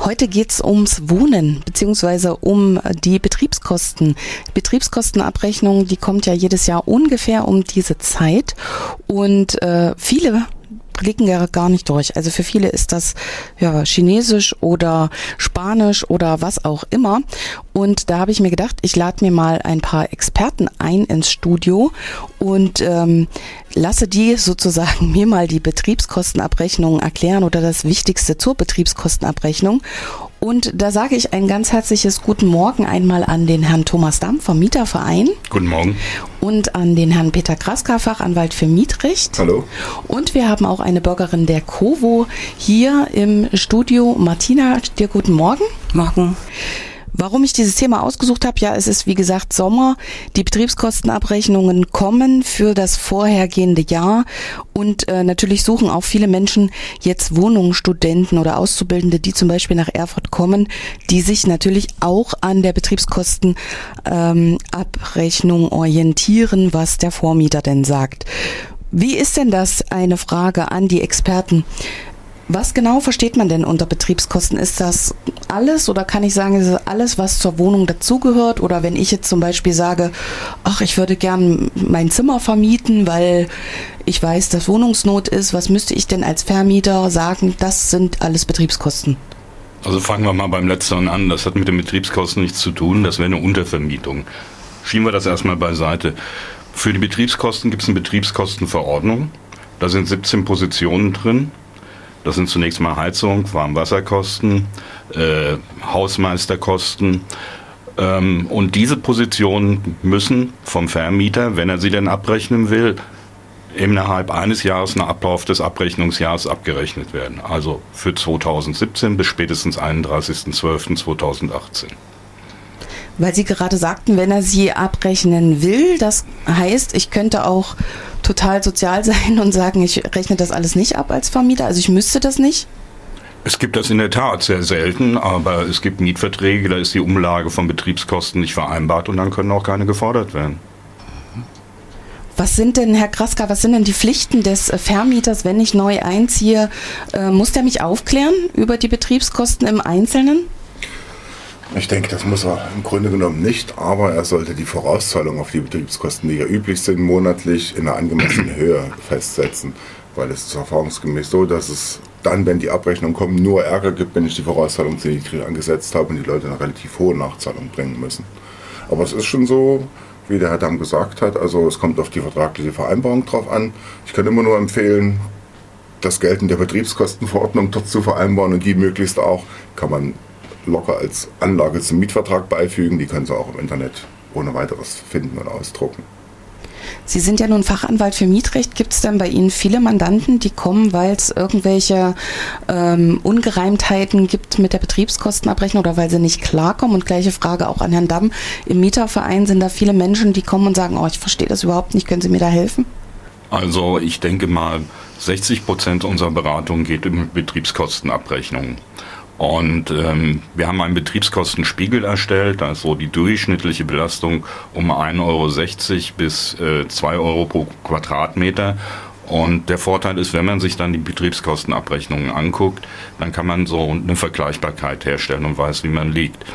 Heute geht's ums Wohnen beziehungsweise um die Betriebskosten. Betriebskostenabrechnung, die kommt ja jedes Jahr ungefähr um diese Zeit und viele blicken ja gar nicht durch. Also für viele ist das ja Chinesisch oder Spanisch oder was auch immer. Und da habe ich mir gedacht, ich lade mir mal ein paar Experten ein ins Studio und lasse die sozusagen mir mal die Betriebskostenabrechnung erklären oder das Wichtigste zur Betriebskostenabrechnung. Und da sage ich ein ganz herzliches Guten Morgen einmal an den Herrn Thomas Damm vom Mieterverein. Guten Morgen. Und an den Herrn Peter Kraska, Fachanwalt für Mietrecht. Hallo. Und wir haben auch eine Bürgerin der COWO hier im Studio. Martina, dir guten Morgen. Morgen. Warum ich dieses Thema ausgesucht habe, ja, es ist wie gesagt Sommer, die Betriebskostenabrechnungen kommen für das vorhergehende Jahr und natürlich suchen auch viele Menschen jetzt Wohnungen, Studenten oder Auszubildende, die zum Beispiel nach Erfurt kommen, die sich natürlich auch an der Betriebskostenabrechnung orientieren, was der Vormieter denn sagt. Wie ist denn das, eine Frage an die Experten? Was genau versteht man denn unter Betriebskosten? Ist das alles oder kann ich sagen, ist das alles, was zur Wohnung dazugehört? Oder wenn ich jetzt zum Beispiel sage, ach, ich würde gern mein Zimmer vermieten, weil ich weiß, dass Wohnungsnot ist, was müsste ich denn als Vermieter sagen, das sind alles Betriebskosten? Also fangen wir mal beim Letzteren an. Das hat mit den Betriebskosten nichts zu tun. Das wäre eine Untervermietung. Schieben wir das erstmal beiseite. Für die Betriebskosten gibt es eine Betriebskostenverordnung. Da sind 17 Positionen drin. Das sind zunächst mal Heizung, Warmwasserkosten, Hausmeisterkosten. Und diese Positionen müssen vom Vermieter, wenn er sie denn abrechnen will, innerhalb eines Jahres nach Ablauf des Abrechnungsjahres abgerechnet werden. Also für 2017 bis spätestens 31.12.2018. Weil Sie gerade sagten, wenn er sie abrechnen will, das heißt, ich könnte auch total sozial sein und sagen, ich rechne das alles nicht ab als Vermieter, also ich müsste das nicht? Es gibt das in der Tat sehr selten, aber es gibt Mietverträge, da ist die Umlage von Betriebskosten nicht vereinbart und dann können auch keine gefordert werden. Was sind denn, Herr Kraska, was sind denn die Pflichten des Vermieters, wenn ich neu einziehe? Muss der mich aufklären über die Betriebskosten im Einzelnen? Ich denke, das muss er im Grunde genommen nicht, aber er sollte die Vorauszahlung auf die Betriebskosten, die ja üblich sind, monatlich in einer angemessenen Höhe festsetzen. Weil es ist erfahrungsgemäß so, dass es dann, wenn die Abrechnungen kommen, nur Ärger gibt, wenn ich die Vorauszahlung zu niedrig angesetzt habe und die Leute eine relativ hohe Nachzahlung bringen müssen. Aber es ist schon so, wie der Herr Damm gesagt hat, also es kommt auf die vertragliche Vereinbarung drauf an. Ich kann immer nur empfehlen, das Gelten der Betriebskostenverordnung dort zu vereinbaren und die möglichst auch, kann man locker als Anlage zum Mietvertrag beifügen. Die können Sie auch im Internet ohne weiteres finden und ausdrucken. Sie sind ja nun Fachanwalt für Mietrecht. Gibt es denn bei Ihnen viele Mandanten, die kommen, weil es irgendwelche Ungereimtheiten gibt mit der Betriebskostenabrechnung oder weil sie nicht klarkommen? Und gleiche Frage auch an Herrn Damm. Im Mieterverein sind da viele Menschen, die kommen und sagen, oh, ich verstehe das überhaupt nicht, können Sie mir da helfen? Also ich denke mal, 60% unserer Beratung geht um Betriebskostenabrechnungen. Und wir haben einen Betriebskostenspiegel erstellt, also die durchschnittliche Belastung um 1,60 Euro bis 2 Euro pro Quadratmeter. Und der Vorteil ist, wenn man sich dann die Betriebskostenabrechnungen anguckt, dann kann man so eine Vergleichbarkeit herstellen und weiß, wie man liegt.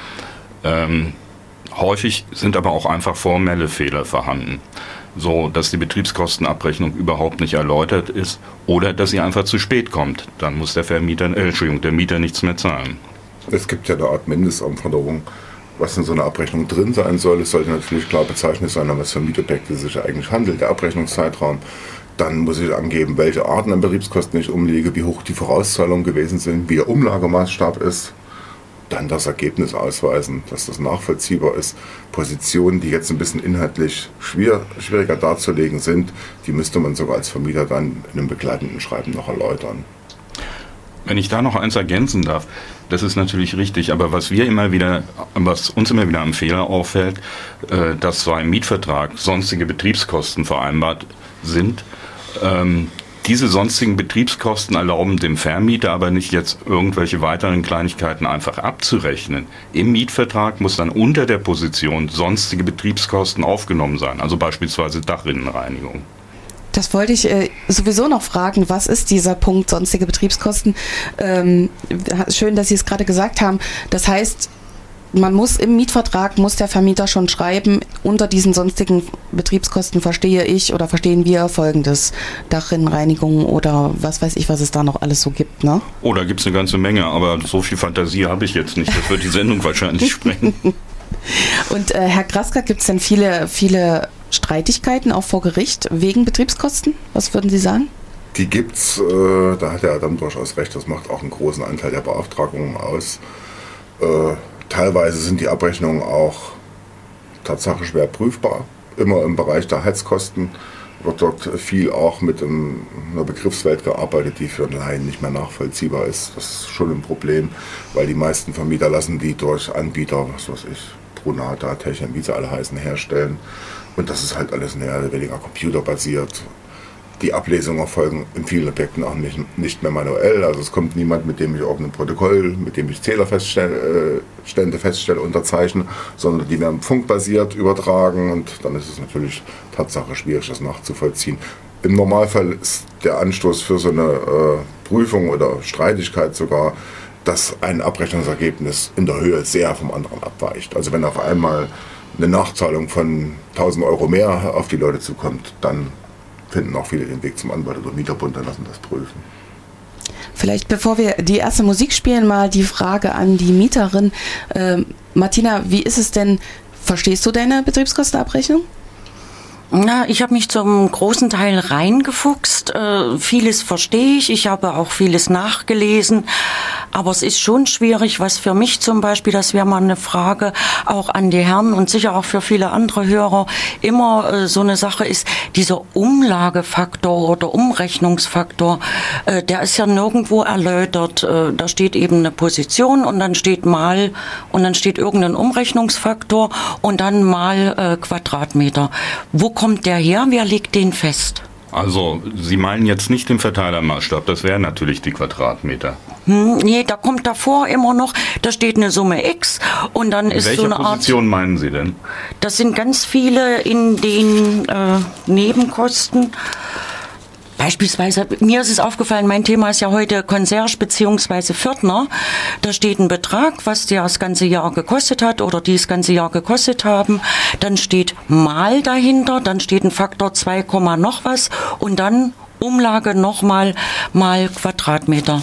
Häufig sind aber auch einfach formelle Fehler vorhanden, so dass die Betriebskostenabrechnung überhaupt nicht erläutert ist oder dass sie einfach zu spät kommt. Dann muss der Mieter nichts mehr zahlen. Es gibt ja eine Art Mindestanforderung, was in so einer Abrechnung drin sein soll. Es sollte natürlich klar bezeichnet sein, um was für Mietobjekte es sich eigentlich handelt, der Abrechnungszeitraum. Dann muss ich angeben, welche Arten an Betriebskosten ich umlege, wie hoch die Vorauszahlungen gewesen sind, wie der Umlagemaßstab ist. Dann das Ergebnis ausweisen, dass das nachvollziehbar ist. Positionen, die jetzt ein bisschen inhaltlich schwieriger darzulegen sind, die müsste man sogar als Vermieter dann in einem begleitenden Schreiben noch erläutern. Wenn ich da noch eins ergänzen darf, das ist natürlich richtig, aber was uns immer wieder am Fehler auffällt, dass zwar im Mietvertrag sonstige Betriebskosten vereinbart sind, diese sonstigen Betriebskosten erlauben dem Vermieter aber nicht jetzt irgendwelche weiteren Kleinigkeiten einfach abzurechnen. Im Mietvertrag muss dann unter der Position sonstige Betriebskosten aufgenommen sein, also beispielsweise Dachrinnenreinigung. Das wollte ich sowieso noch fragen. Was ist dieser Punkt sonstige Betriebskosten? Schön, dass Sie es gerade gesagt haben. Das heißt, man muss im Mietvertrag, muss der Vermieter schon schreiben, unter diesen sonstigen Betriebskosten verstehe ich oder verstehen wir Folgendes. Dachrinnenreinigung oder was weiß ich, was es da noch alles so gibt, ne? Oh, da gibt es eine ganze Menge, aber so viel Fantasie habe ich jetzt nicht. Das wird die Sendung wahrscheinlich sprengen. Und Herr Kraska, gibt es denn viele Streitigkeiten auch vor Gericht wegen Betriebskosten? Was würden Sie sagen? Die gibt's, da hat der Adam durchaus recht, das macht auch einen großen Anteil der Beauftragungen aus. Teilweise sind die Abrechnungen auch Tatsache schwer prüfbar. Immer im Bereich der Heizkosten wird dort viel auch mit einer Begriffswelt gearbeitet, die für einen Laien nicht mehr nachvollziehbar ist. Das ist schon ein Problem, weil die meisten Vermieter lassen die durch Anbieter, was weiß ich, Brunata, Techem, wie sie alle heißen, herstellen. Und das ist halt alles mehr oder weniger computerbasiert. Die Ablesungen erfolgen in vielen Objekten auch nicht mehr manuell. Also es kommt niemand, mit dem ich auch ein Protokoll, mit dem ich Zählerstände feststelle, unterzeichne, sondern die werden funkbasiert übertragen und dann ist es natürlich Tatsache schwierig, das nachzuvollziehen. Im Normalfall ist der Anstoß für so eine Prüfung oder Streitigkeit sogar, dass ein Abrechnungsergebnis in der Höhe sehr vom anderen abweicht. Also wenn auf einmal eine Nachzahlung von 1.000 Euro mehr auf die Leute zukommt, dann finden auch viele den Weg zum Anwalt oder Mieterbund und lassen das prüfen. Vielleicht bevor wir die erste Musik spielen, mal die Frage an die Mieterin. Martina, wie ist es denn, verstehst du deine Betriebskostenabrechnung? Na, ich habe mich zum großen Teil reingefuchst. Vieles verstehe ich. Ich habe auch vieles nachgelesen. Aber es ist schon schwierig, was für mich zum Beispiel, das wäre mal eine Frage auch an die Herren und sicher auch für viele andere Hörer, immer so eine Sache ist, dieser Umlagefaktor oder Umrechnungsfaktor, der ist ja nirgendwo erläutert. Da steht eben eine Position und dann steht mal und dann steht irgendein Umrechnungsfaktor und dann mal Quadratmeter. Wo kommt der her? Wer legt den fest? Also, Sie meinen jetzt nicht den Verteilermaßstab, das wären natürlich die Quadratmeter. Nee, da kommt davor immer noch, da steht eine Summe X und dann ist so eine Art... Welche Position meinen Sie denn? Das sind ganz viele in den Nebenkosten. Beispielsweise, mir ist es aufgefallen, mein Thema ist ja heute Concierge bzw. Pförtner. Da steht ein Betrag, was der das ganze Jahr gekostet hat oder die das ganze Jahr gekostet haben. Dann steht mal dahinter, dann steht ein Faktor 2, noch was und dann Umlage nochmal mal Quadratmeter.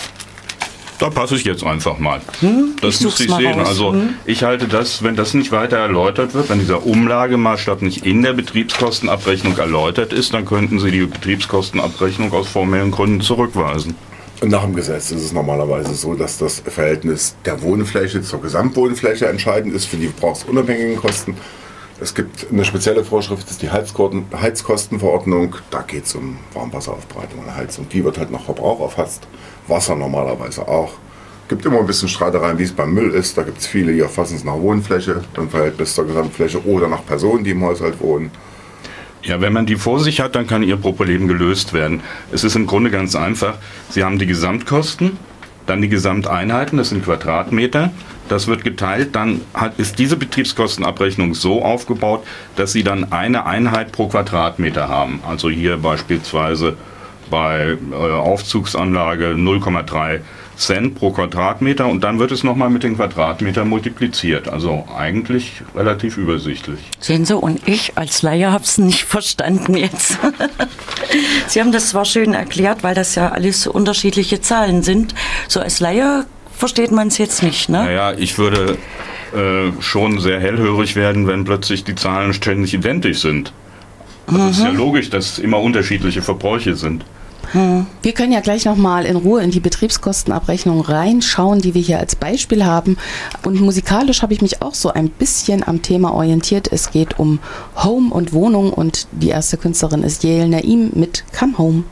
Da passe ich jetzt einfach mal. Das müsste ich sehen. Raus. Also ich halte das, wenn das nicht weiter erläutert wird, wenn dieser Umlagemaßstab nicht in der Betriebskostenabrechnung erläutert ist, dann könnten Sie die Betriebskostenabrechnung aus formellen Gründen zurückweisen. Nach dem Gesetz ist es normalerweise so, dass das Verhältnis der Wohnfläche zur Gesamtwohnfläche entscheidend ist für die verbrauchsunabhängigen Kosten. Es gibt eine spezielle Vorschrift, das ist die Heizkostenverordnung. Da geht es um Warmwasseraufbereitung und Heizung. Die wird halt nach Verbrauch erfasst. Wasser normalerweise auch. Gibt immer ein bisschen Streitereien, wie es beim Müll ist. Da gibt es viele, die erfassen es nach Wohnfläche, im Verhältnis zur Gesamtfläche oder nach Personen, die im Haushalt wohnen. Ja, wenn man die vor sich hat, dann kann Ihr Problem gelöst werden. Es ist im Grunde ganz einfach. Sie haben die Gesamtkosten, dann die Gesamteinheiten, das sind Quadratmeter. Das wird geteilt, dann ist diese Betriebskostenabrechnung so aufgebaut, dass Sie dann eine Einheit pro Quadratmeter haben. Also hier beispielsweise bei Aufzugsanlage 0,3 Cent pro Quadratmeter und dann wird es nochmal mit den Quadratmetern multipliziert. Also eigentlich relativ übersichtlich. Sehen Sie, und ich als Laie habe es nicht verstanden jetzt. Sie haben das zwar schön erklärt, weil das ja alles unterschiedliche Zahlen sind. So als Laie versteht man es jetzt nicht, ne? Naja, ich würde schon sehr hellhörig werden, wenn plötzlich die Zahlen ständig identisch sind. Also es ist ja logisch, dass immer unterschiedliche Verbräuche sind. Wir können ja gleich nochmal in Ruhe in die Betriebskostenabrechnung reinschauen, die wir hier als Beispiel haben. Und musikalisch habe ich mich auch so ein bisschen am Thema orientiert. Es geht um Home und Wohnung und die erste Künstlerin ist Yael Naim mit Come Home.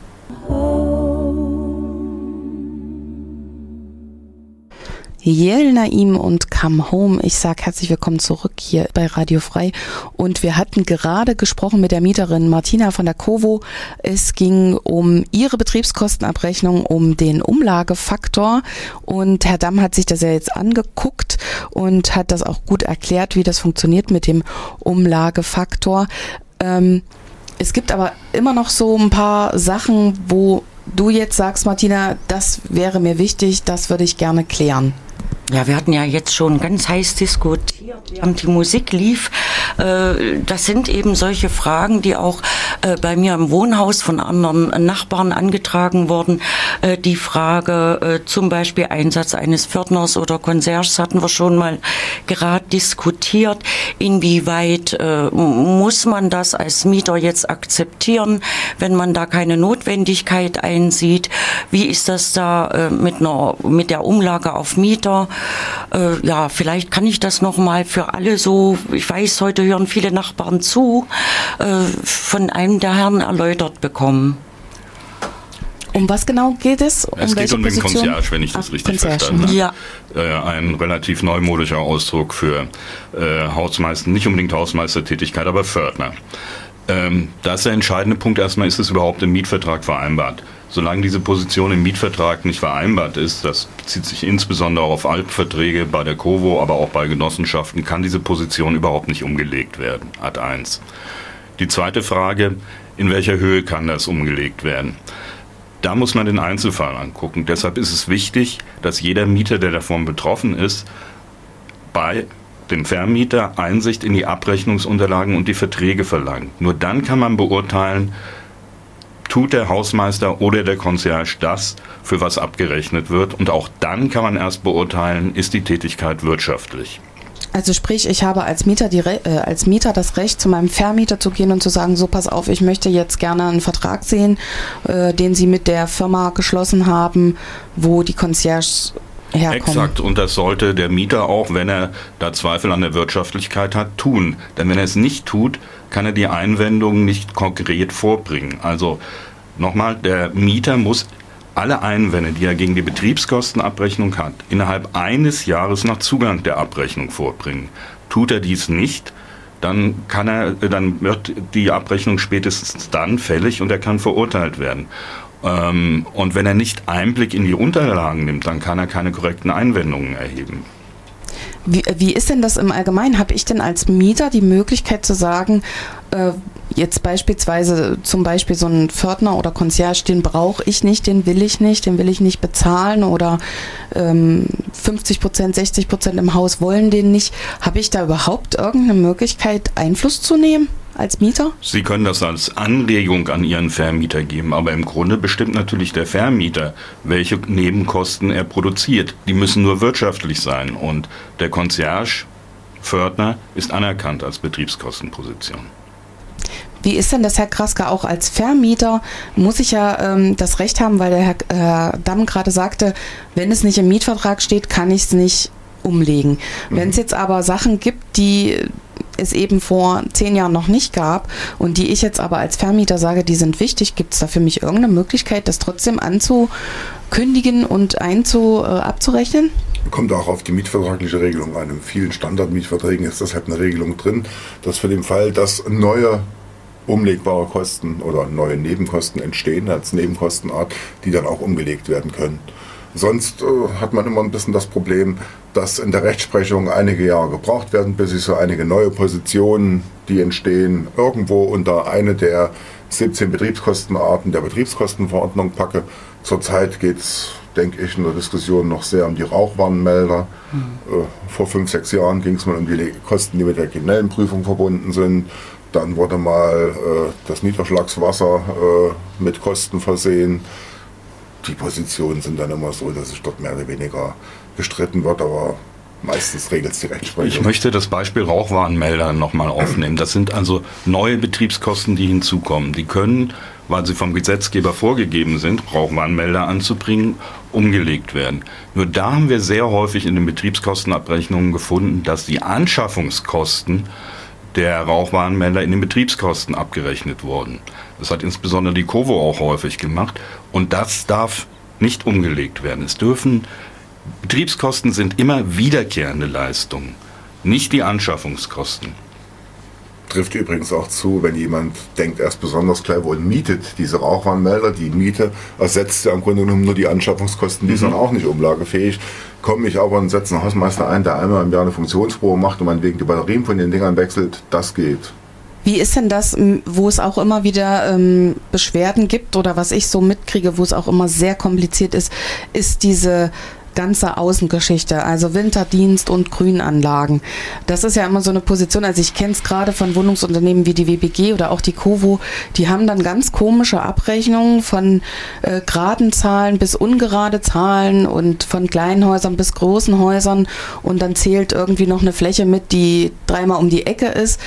Yael Naim und Come Home. Ich sage herzlich willkommen zurück hier bei Radio Frei. Und wir hatten gerade gesprochen mit der Mieterin Martina von der Kovo. Es ging um ihre Betriebskostenabrechnung, um den Umlagefaktor. Und Herr Damm hat sich das ja jetzt angeguckt und hat das auch gut erklärt, wie das funktioniert mit dem Umlagefaktor. Es gibt aber immer noch so ein paar Sachen, wo du jetzt sagst, Martina, das wäre mir wichtig, das würde ich gerne klären. Ja, wir hatten ja jetzt schon ganz heiß diskutiert, während die Musik lief. Das sind eben solche Fragen, die auch bei mir im Wohnhaus von anderen Nachbarn angetragen wurden. Die Frage zum Beispiel Einsatz eines Pförtners oder Concierges hatten wir schon mal gerade diskutiert. Inwieweit muss man das als Mieter jetzt akzeptieren, wenn man da keine Notwendigkeit einsieht? Wie ist das da mit der Umlage auf Mieter? Ja, vielleicht kann ich das nochmal für alle so, ich weiß, heute hören viele Nachbarn zu, von einem der Herren erläutert bekommen. Um was genau geht es? Es geht um den Concierge, wenn ich das richtig verstanden habe. Ja. Ein relativ neumodischer Ausdruck für Hausmeister, nicht unbedingt Hausmeistertätigkeit, aber Pförtner. Da ist der entscheidende Punkt erstmal, ist es überhaupt im Mietvertrag vereinbart? Solange diese Position im Mietvertrag nicht vereinbart ist, das bezieht sich insbesondere auf Altverträge bei der COVO, aber auch bei Genossenschaften, kann diese Position überhaupt nicht umgelegt werden. Ad 1. Die zweite Frage, in welcher Höhe kann das umgelegt werden? Da muss man den Einzelfall angucken. Deshalb ist es wichtig, dass jeder Mieter, der davon betroffen ist, bei dem Vermieter Einsicht in die Abrechnungsunterlagen und die Verträge verlangt. Nur dann kann man beurteilen, tut der Hausmeister oder der Concierge das, für was abgerechnet wird. Und auch dann kann man erst beurteilen, ist die Tätigkeit wirtschaftlich. Also sprich, ich habe als Mieter das Recht, zu meinem Vermieter zu gehen und zu sagen, so pass auf, ich möchte jetzt gerne einen Vertrag sehen, den Sie mit der Firma geschlossen haben, wo die Concierges herkommen. Exakt, und das sollte der Mieter auch, wenn er da Zweifel an der Wirtschaftlichkeit hat, tun. Denn wenn er es nicht tut, kann er die Einwendungen nicht konkret vorbringen. Also nochmal, der Mieter muss alle Einwände, die er gegen die Betriebskostenabrechnung hat, innerhalb eines Jahres nach Zugang der Abrechnung vorbringen. Tut er dies nicht, dann wird die Abrechnung spätestens dann fällig und er kann verurteilt werden. Und wenn er nicht Einblick in die Unterlagen nimmt, dann kann er keine korrekten Einwendungen erheben. Wie ist denn das im Allgemeinen? Habe ich denn als Mieter die Möglichkeit zu sagen, jetzt beispielsweise zum Beispiel so einen Pförtner oder Concierge, den brauche ich nicht, den will ich nicht bezahlen oder 50%, 60% im Haus wollen den nicht. Habe ich da überhaupt irgendeine Möglichkeit, Einfluss zu nehmen als Mieter? Sie können das als Anregung an Ihren Vermieter geben, aber im Grunde bestimmt natürlich der Vermieter, welche Nebenkosten er produziert. Die müssen nur wirtschaftlich sein und der Concierge, Pförtner, ist anerkannt als Betriebskostenposition. Wie ist denn das, Herr Krasker, auch als Vermieter muss ich ja das Recht haben, weil der Herr Damm gerade sagte, wenn es nicht im Mietvertrag steht, kann ich es nicht umlegen. Wenn es jetzt aber Sachen gibt, die es eben vor 10 Jahren noch nicht gab und die ich jetzt aber als Vermieter sage, die sind wichtig, gibt es da für mich irgendeine Möglichkeit, das trotzdem anzukündigen und abzurechnen? Kommt auch auf die mietvertragliche Regelung an. In vielen Standardmietverträgen ist deshalb eine Regelung drin, dass für den Fall, dass neue umlegbare Kosten oder neue Nebenkosten entstehen als Nebenkostenart, die dann auch umgelegt werden können. Sonst hat man immer ein bisschen das Problem, dass in der Rechtsprechung einige Jahre gebraucht werden, bis ich so einige neue Positionen, die entstehen, irgendwo unter eine der 17 Betriebskostenarten der Betriebskostenverordnung packe. Zurzeit geht es, denke ich, in der Diskussion noch sehr um die Rauchwarnmelder. Vor 5, 6 Jahren ging es mal um die Kosten, die mit der kriminellen Prüfung verbunden sind. Dann wurde mal das Niederschlagswasser mit Kosten versehen. Die Positionen sind dann immer so, dass es dort mehr oder weniger gestritten wird, aber meistens regelt es die Rechtsprechung. Ich möchte das Beispiel Rauchwarnmelder nochmal aufnehmen. Das sind also neue Betriebskosten, die hinzukommen. Die können, weil sie vom Gesetzgeber vorgegeben sind, Rauchwarnmelder anzubringen, umgelegt werden. Nur da haben wir sehr häufig in den Betriebskostenabrechnungen gefunden, dass die Anschaffungskosten der Rauchwarnmelder in den Betriebskosten abgerechnet wurden. Das hat insbesondere die COVO auch häufig gemacht und das darf nicht umgelegt werden. Betriebskosten sind immer wiederkehrende Leistungen, nicht die Anschaffungskosten. Trifft übrigens auch zu, wenn jemand denkt, er ist besonders clever und mietet diese Rauchwarnmelder. Die Miete ersetzt ja im Grunde genommen nur die Anschaffungskosten, die sind auch nicht umlagefähig. Komme ich aber und setze einen Hausmeister ein, der einmal im Jahr eine Funktionsprobe macht und meinetwegen die Batterien von den Dingern wechselt, das geht. Wie ist denn das, wo es auch immer wieder Beschwerden gibt oder was ich so mitkriege, wo es auch immer sehr kompliziert ist diese ganze Außengeschichte, also Winterdienst und Grünanlagen. Das ist ja immer so eine Position, also ich kenne es gerade von Wohnungsunternehmen wie die WBG oder auch die Covo, die haben dann ganz komische Abrechnungen von geraden Zahlen bis ungerade Zahlen und von kleinen Häusern bis großen Häusern und dann zählt irgendwie noch eine Fläche mit, die 3-mal um die Ecke ist.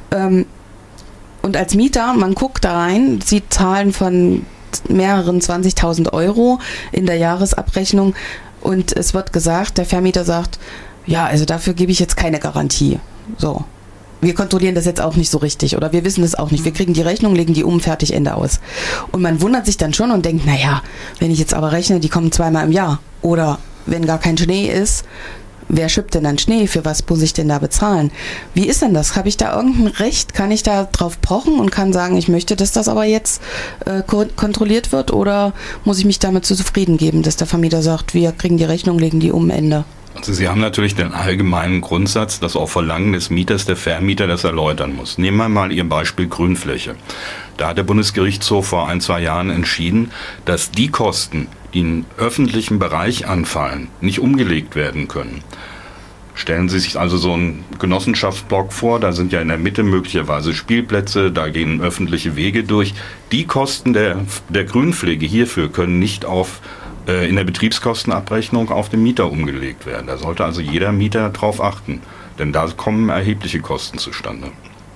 Und als Mieter, man guckt da rein, sieht Zahlen von mehreren 20.000 Euro in der Jahresabrechnung und es wird gesagt, der Vermieter sagt, ja, also dafür gebe ich jetzt keine Garantie. So. Wir kontrollieren das jetzt auch nicht so richtig oder wir wissen das auch nicht. Wir kriegen die Rechnung, legen die fertig, Ende aus. Und man wundert sich dann schon und denkt, naja, wenn ich jetzt aber rechne, die kommen 2-mal im Jahr oder wenn gar kein Schnee ist, wer schippt denn dann Schnee? Für was muss ich denn da bezahlen? Wie ist denn das? Habe ich da irgendein Recht? Kann ich da drauf pochen und kann sagen, ich möchte, dass das aber jetzt kontrolliert wird? Oder muss ich mich damit zufrieden geben, dass der Vermieter sagt, wir kriegen die Rechnung, legen die Ende? Also Sie haben natürlich den allgemeinen Grundsatz, dass auf Verlangen des Mieters der Vermieter das erläutern muss. Nehmen wir mal Ihr Beispiel Grünfläche. Da hat der Bundesgerichtshof vor 1-2 Jahren entschieden, dass die Kosten, die im öffentlichen Bereich anfallen, nicht umgelegt werden können. Stellen Sie sich also so einen Genossenschaftsblock vor, da sind ja in der Mitte möglicherweise Spielplätze, da gehen öffentliche Wege durch. Die Kosten der Grünpflege hierfür können nicht in der Betriebskostenabrechnung auf den Mieter umgelegt werden. Da sollte also jeder Mieter drauf achten, denn da kommen erhebliche Kosten zustande.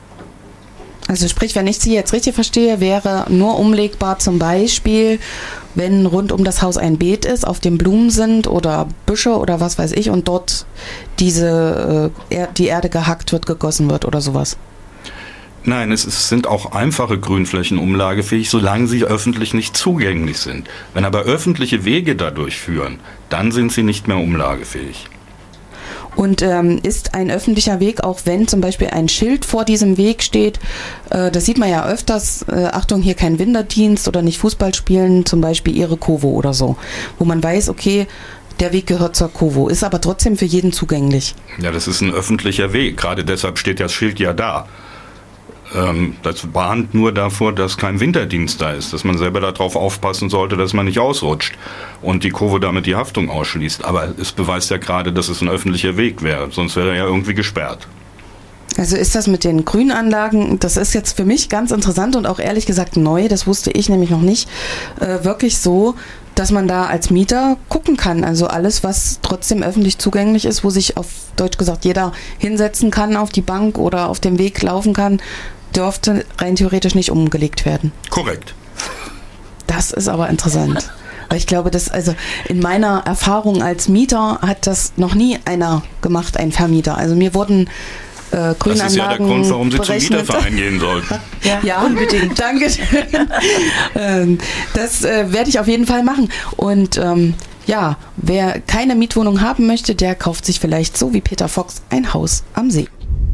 Also sprich, wenn ich Sie jetzt richtig verstehe, wäre nur umlegbar zum Beispiel, wenn rund um das Haus ein Beet ist, auf dem Blumen sind oder Büsche oder was weiß ich und dort die Erde gehackt wird, gegossen wird oder sowas. Nein, es sind auch einfache Grünflächen umlagefähig, solange sie öffentlich nicht zugänglich sind. Wenn aber öffentliche Wege dadurch führen, dann sind sie nicht mehr umlagefähig. Und ist ein öffentlicher Weg, auch wenn zum Beispiel ein Schild vor diesem Weg steht, das sieht man ja öfters, Achtung, hier kein Winterdienst oder nicht Fußball spielen, zum Beispiel Ihre Covo oder so, wo man weiß, okay, der Weg gehört zur Covo, ist aber trotzdem für jeden zugänglich. Ja, das ist ein öffentlicher Weg, gerade deshalb steht das Schild ja da. Das warnt nur davor, dass kein Winterdienst da ist, dass man selber darauf aufpassen sollte, dass man nicht ausrutscht und die Covo damit die Haftung ausschließt. Aber es beweist ja gerade, dass es ein öffentlicher Weg wäre, sonst wäre er ja irgendwie gesperrt. Also ist das mit den Grünanlagen, das ist jetzt für mich ganz interessant und auch ehrlich gesagt neu, das wusste ich nämlich noch nicht, wirklich so, dass man da als Mieter gucken kann. Also alles, was trotzdem öffentlich zugänglich ist, wo sich auf Deutsch gesagt jeder hinsetzen kann auf die Bank oder auf dem Weg laufen kann, dürfte rein theoretisch nicht umgelegt werden. Korrekt. Das ist aber interessant. Weil ich glaube, also in meiner Erfahrung als Mieter hat das noch nie einer gemacht, ein Vermieter. Also mir wurden Grünanlagen das ist ja der Grund, warum Sie berechnet. zum Mieterverein gehen sollten. Ja, unbedingt. Danke. Das werde ich auf jeden Fall machen. Und ja, wer keine Mietwohnung haben möchte, der kauft sich vielleicht so wie Peter Fox ein Haus am See.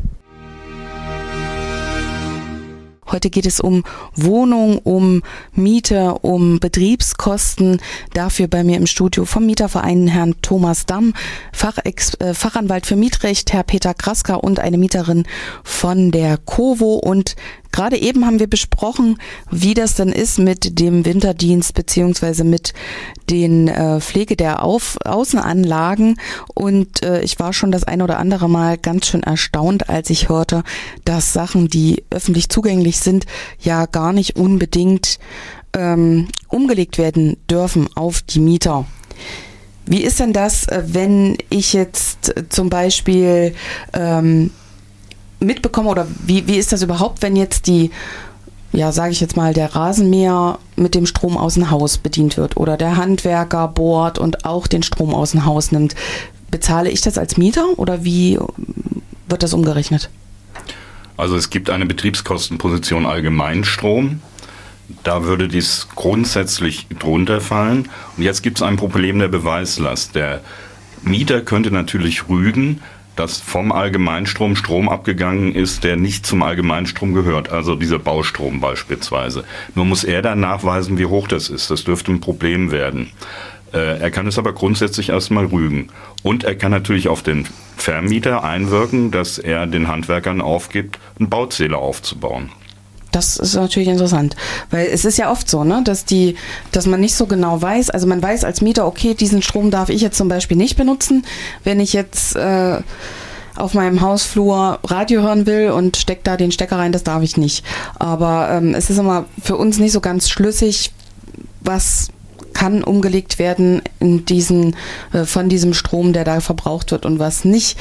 Heute geht es um Wohnung, um Miete, um Betriebskosten. Dafür bei mir im Studio vom Mieterverein Herrn Thomas Damm, Fachanwalt für Mietrecht, Herr Peter Kraska und eine Mieterin von der Covo. Und gerade eben haben wir besprochen, wie das denn ist mit dem Winterdienst beziehungsweise mit den Pflege der Außenanlagen. Und ich war schon das ein oder andere Mal ganz schön erstaunt, als ich hörte, dass Sachen, die öffentlich zugänglich sind, ja gar nicht unbedingt umgelegt werden dürfen auf die Mieter. Wie ist denn das, wenn ich jetzt zum Beispiel mitbekomme, oder wie ist das überhaupt, wenn jetzt sage ich jetzt mal, der Rasenmäher mit dem Strom aus dem Haus bedient wird oder der Handwerker bohrt und auch den Strom aus dem Haus nimmt? Bezahle ich das als Mieter oder wie wird das umgerechnet? Also es gibt eine Betriebskostenposition Allgemeinstrom. Da würde dies grundsätzlich drunter fallen. Und jetzt gibt es ein Problem der Beweislast. Der Mieter könnte natürlich rügen, dass vom Allgemeinstrom Strom abgegangen ist, der nicht zum Allgemeinstrom gehört, also dieser Baustrom beispielsweise. Nur muss er dann nachweisen, wie hoch das ist. Das dürfte ein Problem werden. Er kann es aber grundsätzlich erstmal rügen. Und er kann natürlich auf den Vermieter einwirken, dass er den Handwerkern aufgibt, einen Bauzähler aufzubauen. Das ist natürlich interessant, weil es ist ja oft so, ne, dass man nicht so genau weiß, also man weiß als Mieter, okay, diesen Strom darf ich jetzt zum Beispiel nicht benutzen, wenn ich jetzt auf meinem Hausflur Radio hören will und stecke da den Stecker rein, das darf ich nicht. Aber es ist immer für uns nicht so ganz schlüssig, was kann umgelegt werden in von diesem Strom, der da verbraucht wird und was nicht.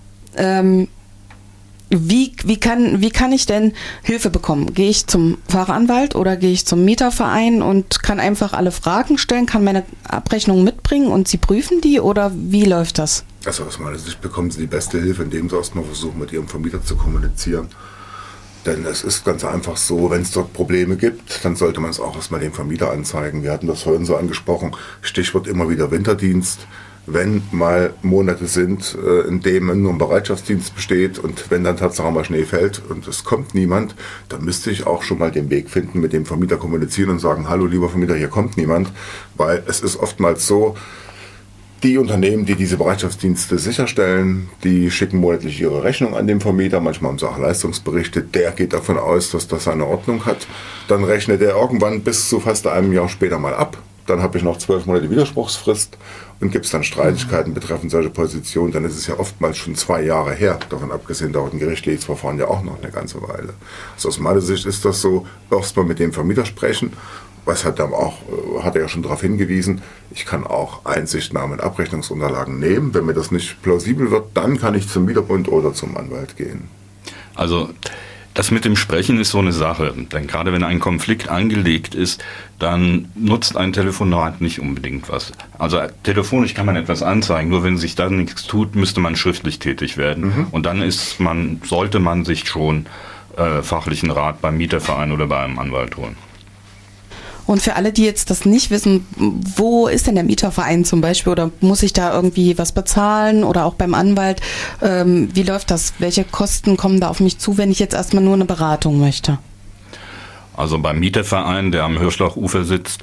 Wie kann ich denn Hilfe bekommen? Gehe ich zum Fachanwalt oder gehe ich zum Mieterverein und kann einfach alle Fragen stellen, kann meine Abrechnung mitbringen und Sie prüfen die oder wie läuft das? Also aus meiner Sicht bekommen Sie die beste Hilfe, indem Sie erstmal versuchen, mit Ihrem Vermieter zu kommunizieren. Denn es ist ganz einfach so, wenn es dort Probleme gibt, dann sollte man es auch erstmal dem Vermieter anzeigen. Wir hatten das vorhin so angesprochen, Stichwort immer wieder Winterdienst. Wenn mal Monate sind, in denen nur ein Bereitschaftsdienst besteht und wenn dann tatsächlich mal Schnee fällt und es kommt niemand, dann müsste ich auch schon mal den Weg finden, mit dem Vermieter kommunizieren und sagen, hallo lieber Vermieter, hier kommt niemand, weil es ist oftmals so, die Unternehmen, die diese Bereitschaftsdienste sicherstellen, die schicken monatlich ihre Rechnung an den Vermieter, manchmal haben sie auch Leistungsberichte, der geht davon aus, dass das seine Ordnung hat, dann rechnet er irgendwann bis zu fast einem Jahr später mal ab. Dann habe ich noch 12 Monate Widerspruchsfrist und gibt es dann Streitigkeiten betreffend solche Positionen, dann ist es ja oftmals schon 2 Jahre her. Davon abgesehen dauert ein gerichtliches Verfahren ja auch noch eine ganze Weile. Also aus meiner Sicht ist das so, erstmal mit dem Vermieter sprechen, was hat er ja schon darauf hingewiesen, ich kann auch Einsichtnahme in Abrechnungsunterlagen nehmen. Wenn mir das nicht plausibel wird, dann kann ich zum Mieterbund oder zum Anwalt gehen. Also das mit dem Sprechen ist so eine Sache, denn gerade wenn ein Konflikt angelegt ist, dann nutzt ein Telefonat nicht unbedingt was. Also telefonisch kann man etwas anzeigen, nur wenn sich dann nichts tut, müsste man schriftlich tätig werden. Und dann sollte man sich schon fachlichen Rat beim Mieterverein oder bei einem Anwalt holen. Und für alle, die jetzt das nicht wissen, wo ist denn der Mieterverein zum Beispiel oder muss ich da irgendwie was bezahlen oder auch beim Anwalt? Wie läuft das? Welche Kosten kommen da auf mich zu, wenn ich jetzt erstmal nur eine Beratung möchte? Also beim Mieterverein, der am Hirschlachufer sitzt,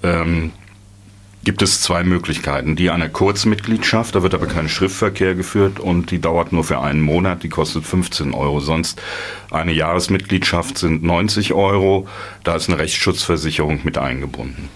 gibt es 2 Möglichkeiten. Die einer Kurzmitgliedschaft, da wird aber kein Schriftverkehr geführt und die dauert nur für einen Monat, die kostet 15 €. Sonst eine Jahresmitgliedschaft sind 90 €, da ist eine Rechtsschutzversicherung mit eingebunden.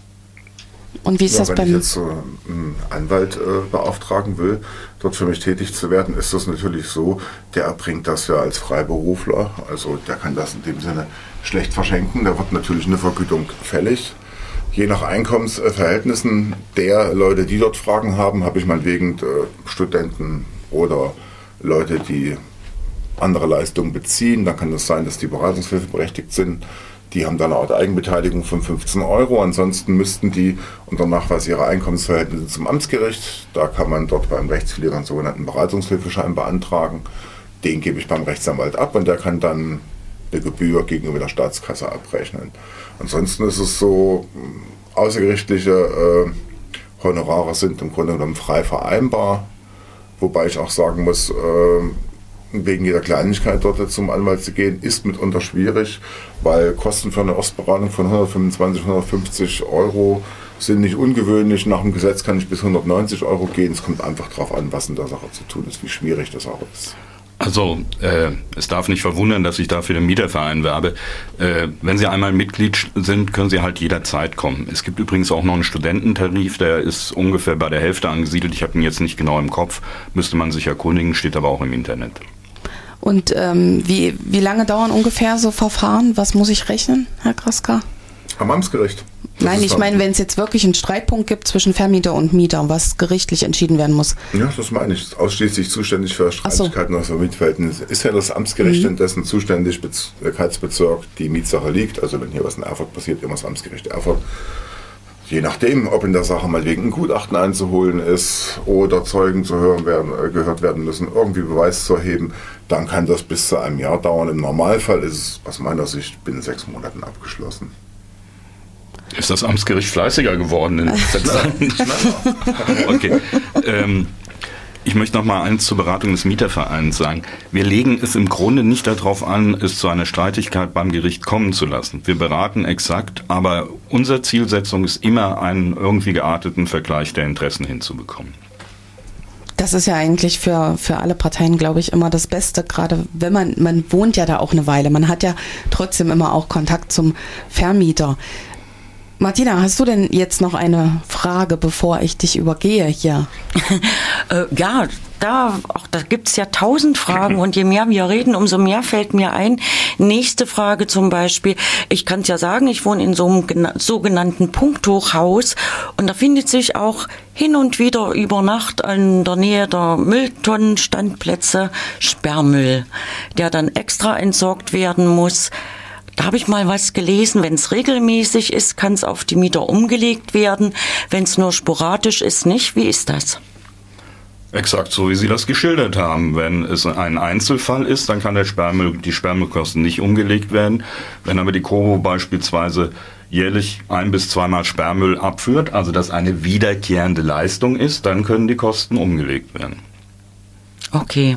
Und wie ist das wenn ich jetzt einen Anwalt beauftragen will, dort für mich tätig zu werden, ist das natürlich so, der erbringt das ja als Freiberufler, also der kann das in dem Sinne schlecht verschenken, da wird natürlich eine Vergütung fällig. Je nach Einkommensverhältnissen der Leute, die dort Fragen haben, habe ich meinetwegen Studenten oder Leute, die andere Leistungen beziehen. Dann kann es sein, dass die Beratungshilfe berechtigt sind. Die haben dann eine Art Eigenbeteiligung von 15 €. Ansonsten müssten die unter Nachweis ihrer Einkommensverhältnisse zum Amtsgericht. Da kann man dort beim Rechtspfleger einen sogenannten Beratungshilfeschein beantragen. Den gebe ich beim Rechtsanwalt ab und der kann dann eine Gebühr gegenüber der Staatskasse abrechnen. Ansonsten ist es so, außergerichtliche Honorare sind im Grunde genommen frei vereinbar, wobei ich auch sagen muss, wegen jeder Kleinigkeit dort zum Anwalt zu gehen, ist mitunter schwierig, weil Kosten für eine Ostberatung von 125, 150 € sind nicht ungewöhnlich. Nach dem Gesetz kann ich bis 190 € gehen. Es kommt einfach darauf an, was in der Sache zu tun ist, wie schwierig das auch ist. Also es darf nicht verwundern, dass ich da für den Mieterverein werbe. Wenn Sie einmal Mitglied sind, können Sie halt jederzeit kommen. Es gibt übrigens auch noch einen Studententarif, der ist ungefähr bei der Hälfte angesiedelt. Ich habe ihn jetzt nicht genau im Kopf, müsste man sich erkundigen, steht aber auch im Internet. Und wie lange dauern ungefähr so Verfahren? Was muss ich rechnen, Herr Kraska? Am Amtsgericht. Nein, ich meine, wenn es jetzt wirklich einen Streitpunkt gibt zwischen Vermieter und Mieter, was gerichtlich entschieden werden muss. Ja, das meine ich. Ausschließlich zuständig für Streitigkeiten aus dem Mietverhältnis ist ja das Amtsgericht, in dessen Zuständigkeitsbezirk die Mietsache liegt. Also wenn hier was in Erfurt passiert, immer das Amtsgericht Erfurt. Je nachdem, ob in der Sache mal wegen ein Gutachten einzuholen ist oder Zeugen gehört werden müssen, irgendwie Beweis zu erheben, dann kann das bis zu einem Jahr dauern. Im Normalfall ist es aus meiner Sicht binnen 6 Monaten abgeschlossen. Ist das Amtsgericht fleißiger geworden in letzter Zeit? Okay. Ich möchte noch mal eins zur Beratung des Mietervereins sagen. Wir legen es im Grunde nicht darauf an, es zu einer Streitigkeit beim Gericht kommen zu lassen. Wir beraten exakt, aber unsere Zielsetzung ist immer, einen irgendwie gearteten Vergleich der Interessen hinzubekommen. Das ist ja eigentlich für alle Parteien, glaube ich, immer das Beste, gerade wenn man wohnt ja da auch eine Weile. Man hat ja trotzdem immer auch Kontakt zum Vermieter. Martina, hast du denn jetzt noch eine Frage, bevor ich dich übergehe hier? Ja, da gibt's ja 1000 Fragen und je mehr wir reden, umso mehr fällt mir ein. Nächste Frage zum Beispiel. Ich kann es ja sagen, ich wohne in so einem sogenannten Punkthochhaus und da findet sich auch hin und wieder über Nacht in der Nähe der Mülltonnenstandplätze Sperrmüll, der dann extra entsorgt werden muss. Da habe ich mal was gelesen, wenn es regelmäßig ist, kann es auf die Mieter umgelegt werden. Wenn es nur sporadisch ist, nicht. Wie ist das? Exakt so, wie Sie das geschildert haben. Wenn es ein Einzelfall ist, dann kann die Sperrmüllkosten nicht umgelegt werden. Wenn aber die Kovo beispielsweise jährlich 1- bis 2-mal Sperrmüll abführt, also das eine wiederkehrende Leistung ist, dann können die Kosten umgelegt werden. Okay.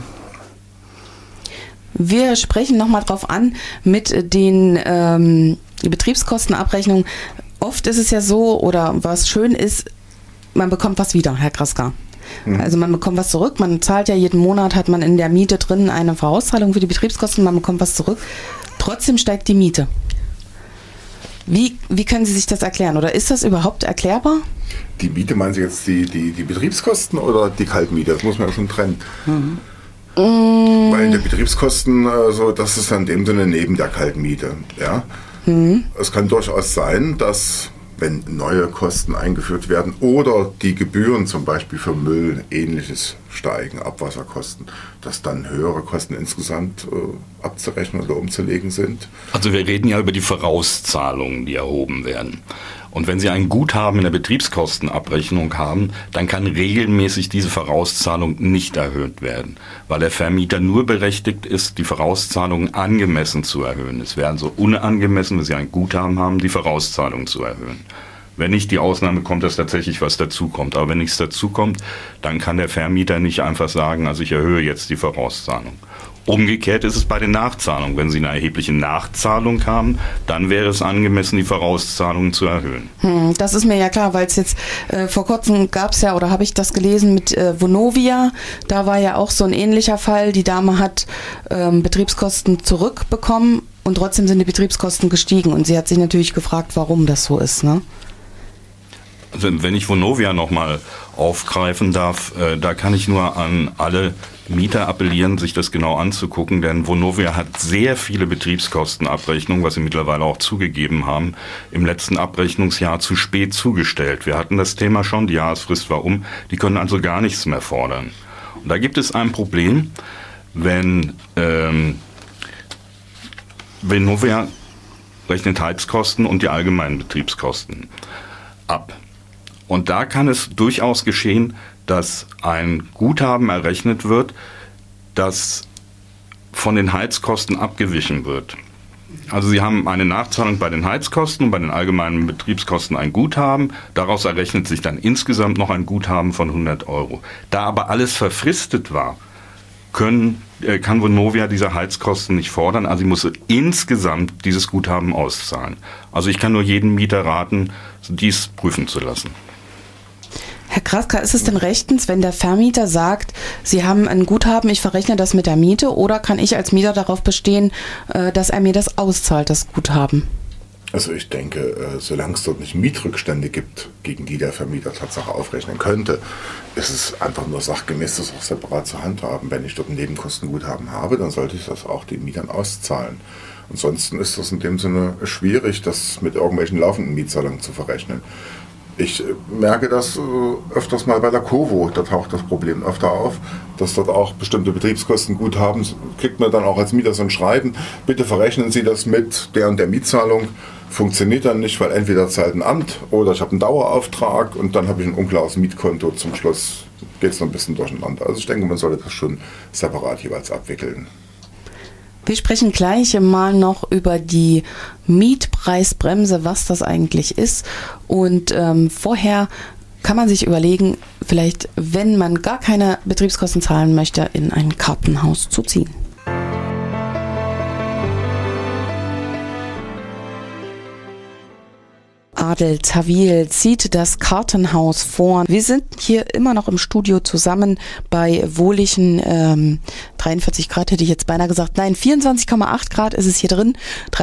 Wir sprechen nochmal drauf an mit den Betriebskostenabrechnungen. Oft ist es ja so, oder was schön ist, man bekommt was wieder, Herr Kraska. Also man bekommt was zurück, man zahlt ja jeden Monat, hat man in der Miete drin eine Vorauszahlung für die Betriebskosten, man bekommt was zurück. Trotzdem steigt die Miete. Wie können Sie sich das erklären? Oder ist das überhaupt erklärbar? Die Miete, meinen Sie jetzt die Betriebskosten oder die Kaltmiete? Das muss man ja schon trennen. Weil die Betriebskosten, das ist in dem Sinne neben der Kaltmiete. Ja? Es kann durchaus sein, dass, wenn neue Kosten eingeführt werden oder die Gebühren zum Beispiel für Müll, Ähnliches steigen, Abwasserkosten, dass dann höhere Kosten insgesamt abzurechnen oder umzulegen sind. Also wir reden ja über die Vorauszahlungen, die erhoben werden. Und wenn Sie ein Guthaben in der Betriebskostenabrechnung haben, dann kann regelmäßig diese Vorauszahlung nicht erhöht werden, weil der Vermieter nur berechtigt ist, die Vorauszahlungen angemessen zu erhöhen. Es wäre also unangemessen, wenn Sie ein Guthaben haben, die Vorauszahlung zu erhöhen. Wenn nicht die Ausnahme kommt, dass tatsächlich was dazukommt. Aber wenn nichts dazukommt, dann kann der Vermieter nicht einfach sagen, also ich erhöhe jetzt die Vorauszahlung. Umgekehrt ist es bei den Nachzahlungen. Wenn Sie eine erhebliche Nachzahlung haben, dann wäre es angemessen, die Vorauszahlungen zu erhöhen. Das ist mir ja klar, weil es jetzt vor kurzem gab es ja, oder habe ich das gelesen mit Vonovia, da war ja auch so ein ähnlicher Fall. Die Dame hat Betriebskosten zurückbekommen und trotzdem sind die Betriebskosten gestiegen. Und sie hat sich natürlich gefragt, warum das so ist, ne? Also wenn ich Vonovia nochmal aufgreifen darf, da kann ich nur an alle Mieter appellieren, sich das genau anzugucken, denn Vonovia hat sehr viele Betriebskostenabrechnungen, was sie mittlerweile auch zugegeben haben, im letzten Abrechnungsjahr zu spät zugestellt. Wir hatten das Thema schon, die Jahresfrist war um, die können also gar nichts mehr fordern. Und da gibt es ein Problem, wenn Vonovia rechnet Heizkosten und die allgemeinen Betriebskosten ab. Und da kann es durchaus geschehen, dass ein Guthaben errechnet wird, das von den Heizkosten abgewichen wird. Also Sie haben eine Nachzahlung bei den Heizkosten und bei den allgemeinen Betriebskosten ein Guthaben. Daraus errechnet sich dann insgesamt noch ein Guthaben von 100 Euro. Da aber alles verfristet war, kann Vonovia diese Heizkosten nicht fordern. Also sie muss insgesamt dieses Guthaben auszahlen. Also ich kann nur jedem Mieter raten, dies prüfen zu lassen. Herr Kraska, ist es denn rechtens, wenn der Vermieter sagt, Sie haben ein Guthaben, ich verrechne das mit der Miete, oder kann ich als Mieter darauf bestehen, dass er mir das auszahlt, das Guthaben? Also ich denke, solange es dort nicht Mietrückstände gibt, gegen die der Vermieter Tatsache aufrechnen könnte, ist es einfach nur sachgemäß, das auch separat zu handhaben. Wenn ich dort ein Nebenkostenguthaben habe, dann sollte ich das auch den Mietern auszahlen. Ansonsten ist das in dem Sinne schwierig, das mit irgendwelchen laufenden Mietzahlungen zu verrechnen. Ich merke das öfters mal bei der Kovo, da taucht das Problem öfter auf, dass dort auch bestimmte Betriebskostenguthaben, kriegt man dann auch als Mieter so ein Schreiben, bitte verrechnen Sie das mit der und der Mietzahlung, funktioniert dann nicht, weil entweder zahlt ein Amt oder ich habe einen Dauerauftrag und dann habe ich ein unklares Mietkonto, zum Schluss geht es noch ein bisschen durcheinander. Also ich denke, man sollte das schon separat jeweils abwickeln. Wir sprechen gleich mal noch über die Mietpreisbremse, was das eigentlich ist. Und vorher kann man sich überlegen, vielleicht, wenn man gar keine Betriebskosten zahlen möchte, in ein Kartenhaus zu ziehen. Adel Tawil zieht das Kartenhaus vor. Wir sind hier immer noch im Studio zusammen bei wohligen 43 Grad, hätte ich jetzt beinahe gesagt. Nein, 24,8 Grad ist es hier drin,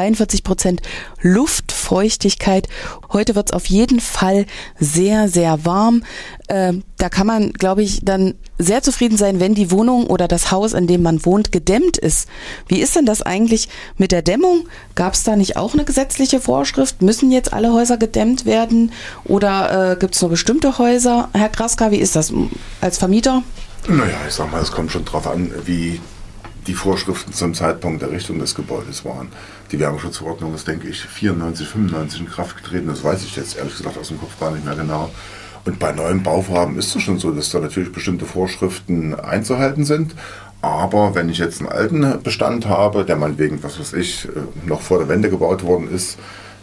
43% Luftfeuchtigkeit. Heute wird es auf jeden Fall sehr, sehr warm. Da kann man, glaube ich, dann sehr zufrieden sein, wenn die Wohnung oder das Haus, in dem man wohnt, gedämmt ist. Wie ist denn das eigentlich mit der Dämmung? Gab es da nicht auch eine gesetzliche Vorschrift? Müssen jetzt alle Häuser gedämmt werden oder gibt es nur bestimmte Häuser? Herr Kraska, wie ist das als Vermieter? Naja, ich sag mal, es kommt schon drauf an, wie die Vorschriften zum Zeitpunkt der Errichtung des Gebäudes waren. Die Wärmeschutzverordnung ist, denke ich, 94, 95 in Kraft getreten. Das weiß ich jetzt ehrlich gesagt aus dem Kopf gar nicht mehr genau. Und bei neuen Bauvorhaben ist es schon so, dass da natürlich bestimmte Vorschriften einzuhalten sind. Aber wenn ich jetzt einen alten Bestand habe, der meinetwegen, was weiß ich, noch vor der Wende gebaut worden ist,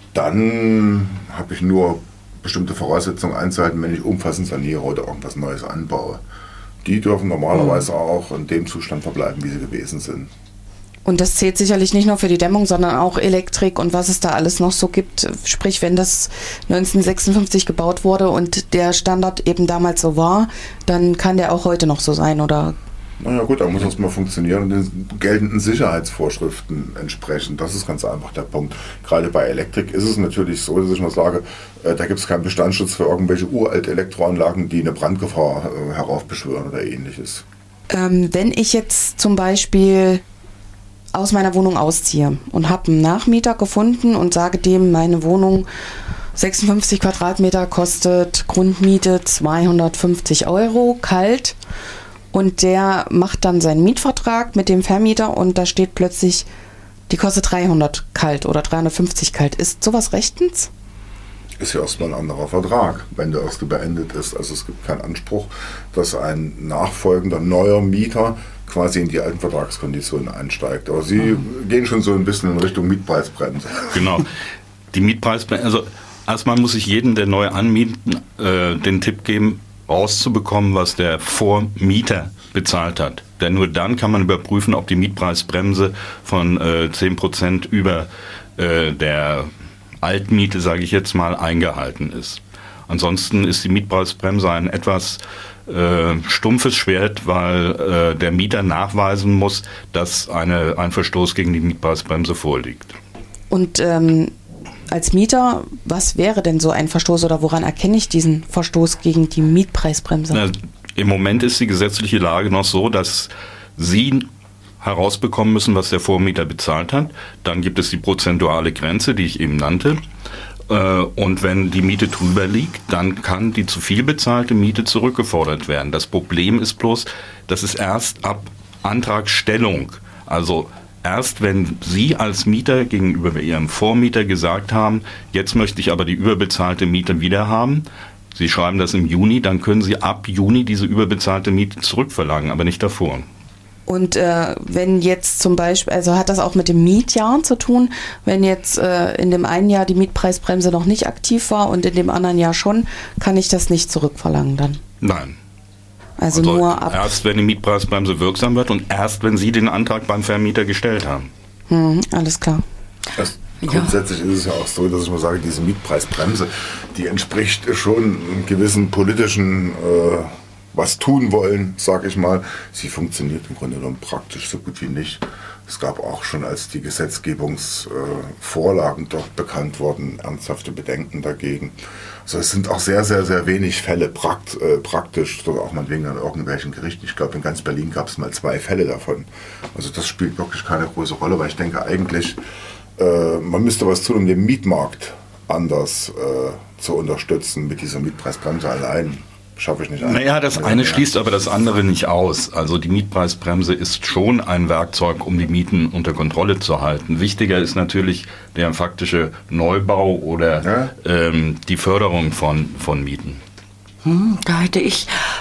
dann habe ich nur bestimmte Voraussetzungen einzuhalten, wenn ich umfassend saniere oder irgendwas Neues anbaue. Die dürfen normalerweise auch in dem Zustand verbleiben, wie sie gewesen sind. Und das zählt sicherlich nicht nur für die Dämmung, sondern auch Elektrik und was es da alles noch so gibt. Sprich, wenn das 1956 gebaut wurde und der Standard eben damals so war, dann kann der auch heute noch so sein, oder? Naja gut, da muss das mal funktionieren und den geltenden Sicherheitsvorschriften entsprechen. Das ist ganz einfach der Punkt. Gerade bei Elektrik ist es natürlich so, dass ich mal sage, da gibt es keinen Bestandsschutz für irgendwelche uralte Elektroanlagen, die eine Brandgefahr heraufbeschwören oder ähnliches. Wenn ich jetzt zum Beispiel aus meiner Wohnung ausziehe und habe einen Nachmieter gefunden und sage dem, meine Wohnung 56 Quadratmeter kostet Grundmiete 250 €, kalt, und der macht dann seinen Mietvertrag mit dem Vermieter und da steht plötzlich, die kostet 300 kalt oder 350 kalt. Ist sowas rechtens? Ist ja erstmal ein anderer Vertrag, wenn der erste beendet ist. Also es gibt keinen Anspruch, dass ein nachfolgender neuer Mieter quasi in die alten Vertragskonditionen einsteigt. Aber Sie gehen schon so ein bisschen in Richtung Mietpreisbremse. Genau. Die Mietpreisbremse, also erstmal muss ich jedem, der neu anmietet, den Tipp geben, rauszubekommen, was der Vormieter bezahlt hat. Denn nur dann kann man überprüfen, ob die Mietpreisbremse von 10% über der Altmiete, sage ich jetzt mal, eingehalten ist. Ansonsten ist die Mietpreisbremse ein etwas stumpfes Schwert, weil der Mieter nachweisen muss, dass ein Verstoß gegen die Mietpreisbremse vorliegt. Und als Mieter, was wäre denn so ein Verstoß oder woran erkenne ich diesen Verstoß gegen die Mietpreisbremse? Na, im Moment ist die gesetzliche Lage noch so, dass Sie herausbekommen müssen, was der Vormieter bezahlt hat. Dann gibt es die prozentuale Grenze, die ich eben nannte. Und wenn die Miete drüber liegt, dann kann die zu viel bezahlte Miete zurückgefordert werden. Das Problem ist bloß, dass es erst ab Antragstellung, also erst wenn Sie als Mieter gegenüber Ihrem Vormieter gesagt haben, jetzt möchte ich aber die überbezahlte Miete wieder haben, Sie schreiben das im Juni, dann können Sie ab Juni diese überbezahlte Miete zurückverlangen, aber nicht davor. Und wenn jetzt zum Beispiel, also hat das auch mit dem Mietjahr zu tun, wenn jetzt in dem einen Jahr die Mietpreisbremse noch nicht aktiv war und in dem anderen Jahr schon, kann ich das nicht zurückverlangen dann? Nein. Also nur ab... Erst wenn die Mietpreisbremse wirksam wird und erst wenn Sie den Antrag beim Vermieter gestellt haben. Alles klar. Grundsätzlich ist es ja auch so, dass ich mal sage, diese Mietpreisbremse, die entspricht schon gewissen politischen was tun wollen, sage ich mal. Sie funktioniert im Grunde genommen praktisch so gut wie nicht. Es gab auch schon, als die Gesetzgebungsvorlagen dort bekannt wurden, ernsthafte Bedenken dagegen. Also es sind auch sehr, sehr, sehr wenig Fälle praktisch, so auch meinetwegen an irgendwelchen Gerichten. Ich glaube, in ganz Berlin gab es mal 2 Fälle davon. Also das spielt wirklich keine große Rolle, weil ich denke eigentlich, man müsste was tun, um den Mietmarkt anders zu unterstützen mit dieser Mietpreisbremse allein. Schaffe ich nicht ein. Naja, das eine schließt aber das andere nicht aus. Also die Mietpreisbremse ist schon ein Werkzeug, um die Mieten unter Kontrolle zu halten. Wichtiger ist natürlich der faktische Neubau oder die Förderung von Mieten. Da hätte ich,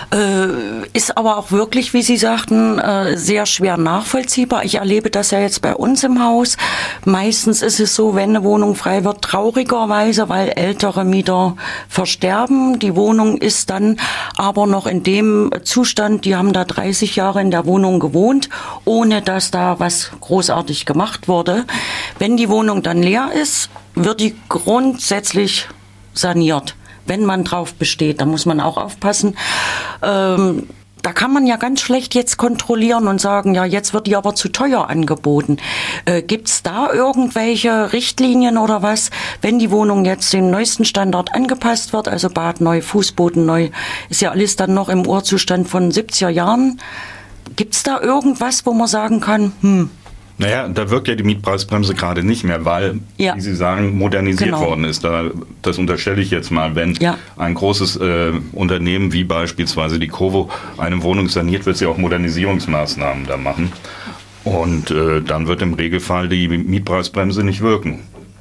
ist aber auch wirklich, wie Sie sagten, sehr schwer nachvollziehbar. Ich erlebe das ja jetzt bei uns im Haus. Meistens ist es so, wenn eine Wohnung frei wird, traurigerweise, weil ältere Mieter versterben. Die Wohnung ist dann aber noch in dem Zustand, die haben da 30 Jahre in der Wohnung gewohnt, ohne dass da was großartig gemacht wurde. Wenn die Wohnung dann leer ist, wird die grundsätzlich saniert. Wenn man drauf besteht, da muss man auch aufpassen. Da kann man ja ganz schlecht jetzt kontrollieren und sagen, ja, jetzt wird die aber zu teuer angeboten. Gibt's da irgendwelche Richtlinien oder was, wenn die Wohnung jetzt dem neuesten Standard angepasst wird, also Bad neu, Fußboden neu, ist ja alles dann noch im Urzustand von 70er Jahren. Gibt's da irgendwas, wo man sagen kann, Naja, da wirkt ja die Mietpreisbremse gerade nicht mehr, weil, wie Sie sagen, modernisiert worden ist. Das unterstelle ich jetzt mal, wenn ein großes Unternehmen wie beispielsweise die Covo eine Wohnung saniert, wird sie auch Modernisierungsmaßnahmen da machen. Und dann wird im Regelfall die Mietpreisbremse nicht wirken.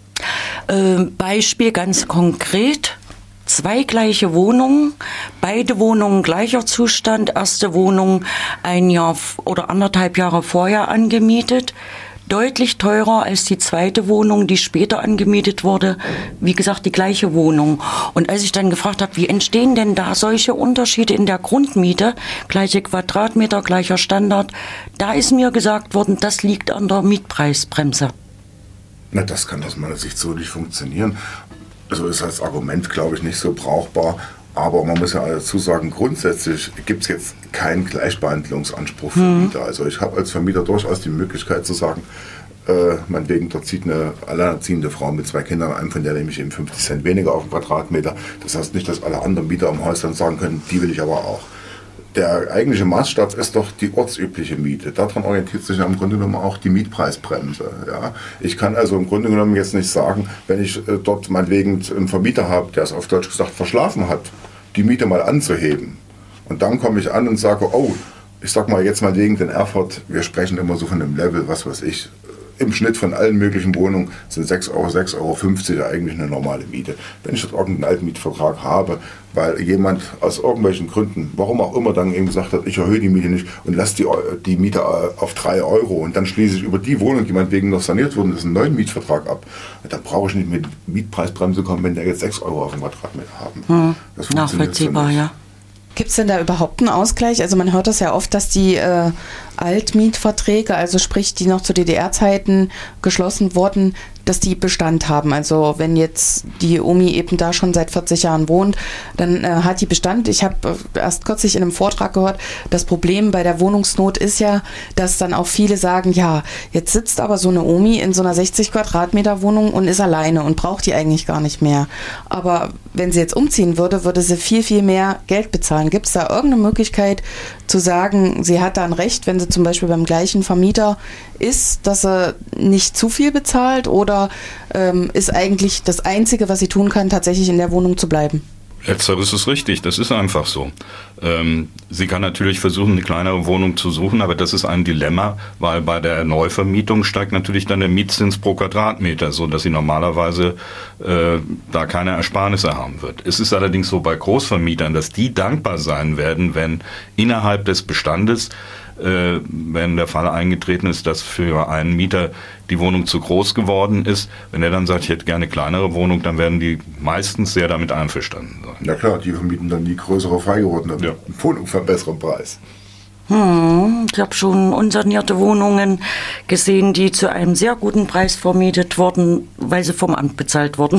Beispiel ganz konkret. 2 gleiche Wohnungen, beide Wohnungen gleicher Zustand, erste Wohnung 1 Jahr oder 1,5 Jahre vorher angemietet, deutlich teurer als die zweite Wohnung, die später angemietet wurde, wie gesagt, die gleiche Wohnung. Und als ich dann gefragt habe, wie entstehen denn da solche Unterschiede in der Grundmiete, gleiche Quadratmeter, gleicher Standard, da ist mir gesagt worden, das liegt an der Mietpreisbremse. Na, das kann aus meiner Sicht so nicht funktionieren. Also ist als Argument, glaube ich, nicht so brauchbar. Aber man muss ja dazu sagen, grundsätzlich gibt es jetzt keinen Gleichbehandlungsanspruch für Mieter. Also ich habe als Vermieter durchaus die Möglichkeit zu sagen, meinetwegen, dort zieht eine alleinerziehende Frau mit 2 Kindern ein, von der nehme ich eben 50 Cent weniger auf den Quadratmeter. Das heißt nicht, dass alle anderen Mieter im Haus dann sagen können, die will ich aber auch. Der eigentliche Maßstab ist doch die ortsübliche Miete. Daran orientiert sich ja im Grunde genommen auch die Mietpreisbremse. Ja? Ich kann also im Grunde genommen jetzt nicht sagen, wenn ich dort meinetwegen einen Vermieter habe, der es auf Deutsch gesagt verschlafen hat, die Miete mal anzuheben. Und dann komme ich an und sage, oh, ich sag mal jetzt meinetwegen den Erfurt, wir sprechen immer so von einem Level, was weiß ich, im Schnitt von allen möglichen Wohnungen sind 6,50 Euro eigentlich eine normale Miete. Wenn ich dort irgendeinen alten Mietvertrag habe, weil jemand aus irgendwelchen Gründen, warum auch immer, dann eben gesagt hat, ich erhöhe die Miete nicht und lasse die Miete auf 3 Euro und dann schließe ich über die Wohnung, die meinetwegen noch saniert wurde, einen neuen Mietvertrag ab, dann brauche ich nicht mit Mietpreisbremse kommen, wenn der jetzt 6 Euro auf dem Quadratmeter haben. Das nachvollziehbar, ja. Gibt es denn da überhaupt einen Ausgleich? Also man hört das ja oft, dass die Altmietverträge, also sprich die noch zu DDR-Zeiten geschlossen wurden, dass die Bestand haben. Also wenn jetzt die Omi eben da schon seit 40 Jahren wohnt, dann hat die Bestand. Ich habe erst kürzlich in einem Vortrag gehört, das Problem bei der Wohnungsnot ist ja, dass dann auch viele sagen, ja, jetzt sitzt aber so eine Omi in so einer 60 Quadratmeter Wohnung und ist alleine und braucht die eigentlich gar nicht mehr. Aber wenn sie jetzt umziehen würde, würde sie viel, viel mehr Geld bezahlen. Gibt es da irgendeine Möglichkeit zu sagen, sie hat da ein Recht, wenn sie zum Beispiel beim gleichen Vermieter ist, dass sie nicht zu viel bezahlt, oder ist eigentlich das Einzige, was sie tun kann, tatsächlich in der Wohnung zu bleiben? Letzteres ist richtig, das ist einfach so. Sie kann natürlich versuchen, eine kleinere Wohnung zu suchen, aber das ist ein Dilemma, weil bei der Neuvermietung steigt natürlich dann der Mietzins pro Quadratmeter, so dass sie normalerweise da keine Ersparnisse haben wird. Es ist allerdings so bei Großvermietern, dass die dankbar sein werden, wenn innerhalb des Bestandes, wenn der Fall eingetreten ist, dass für einen Mieter die Wohnung zu groß geworden ist, wenn er dann sagt, ich hätte gerne eine kleinere Wohnung, dann werden die meistens sehr damit einverstanden sein. Ja klar, die vermieten dann die größere freigewordene Wohnung für einen besseren Preis. Ich habe schon unsanierte Wohnungen gesehen, die zu einem sehr guten Preis vermietet wurden, weil sie vom Amt bezahlt wurden.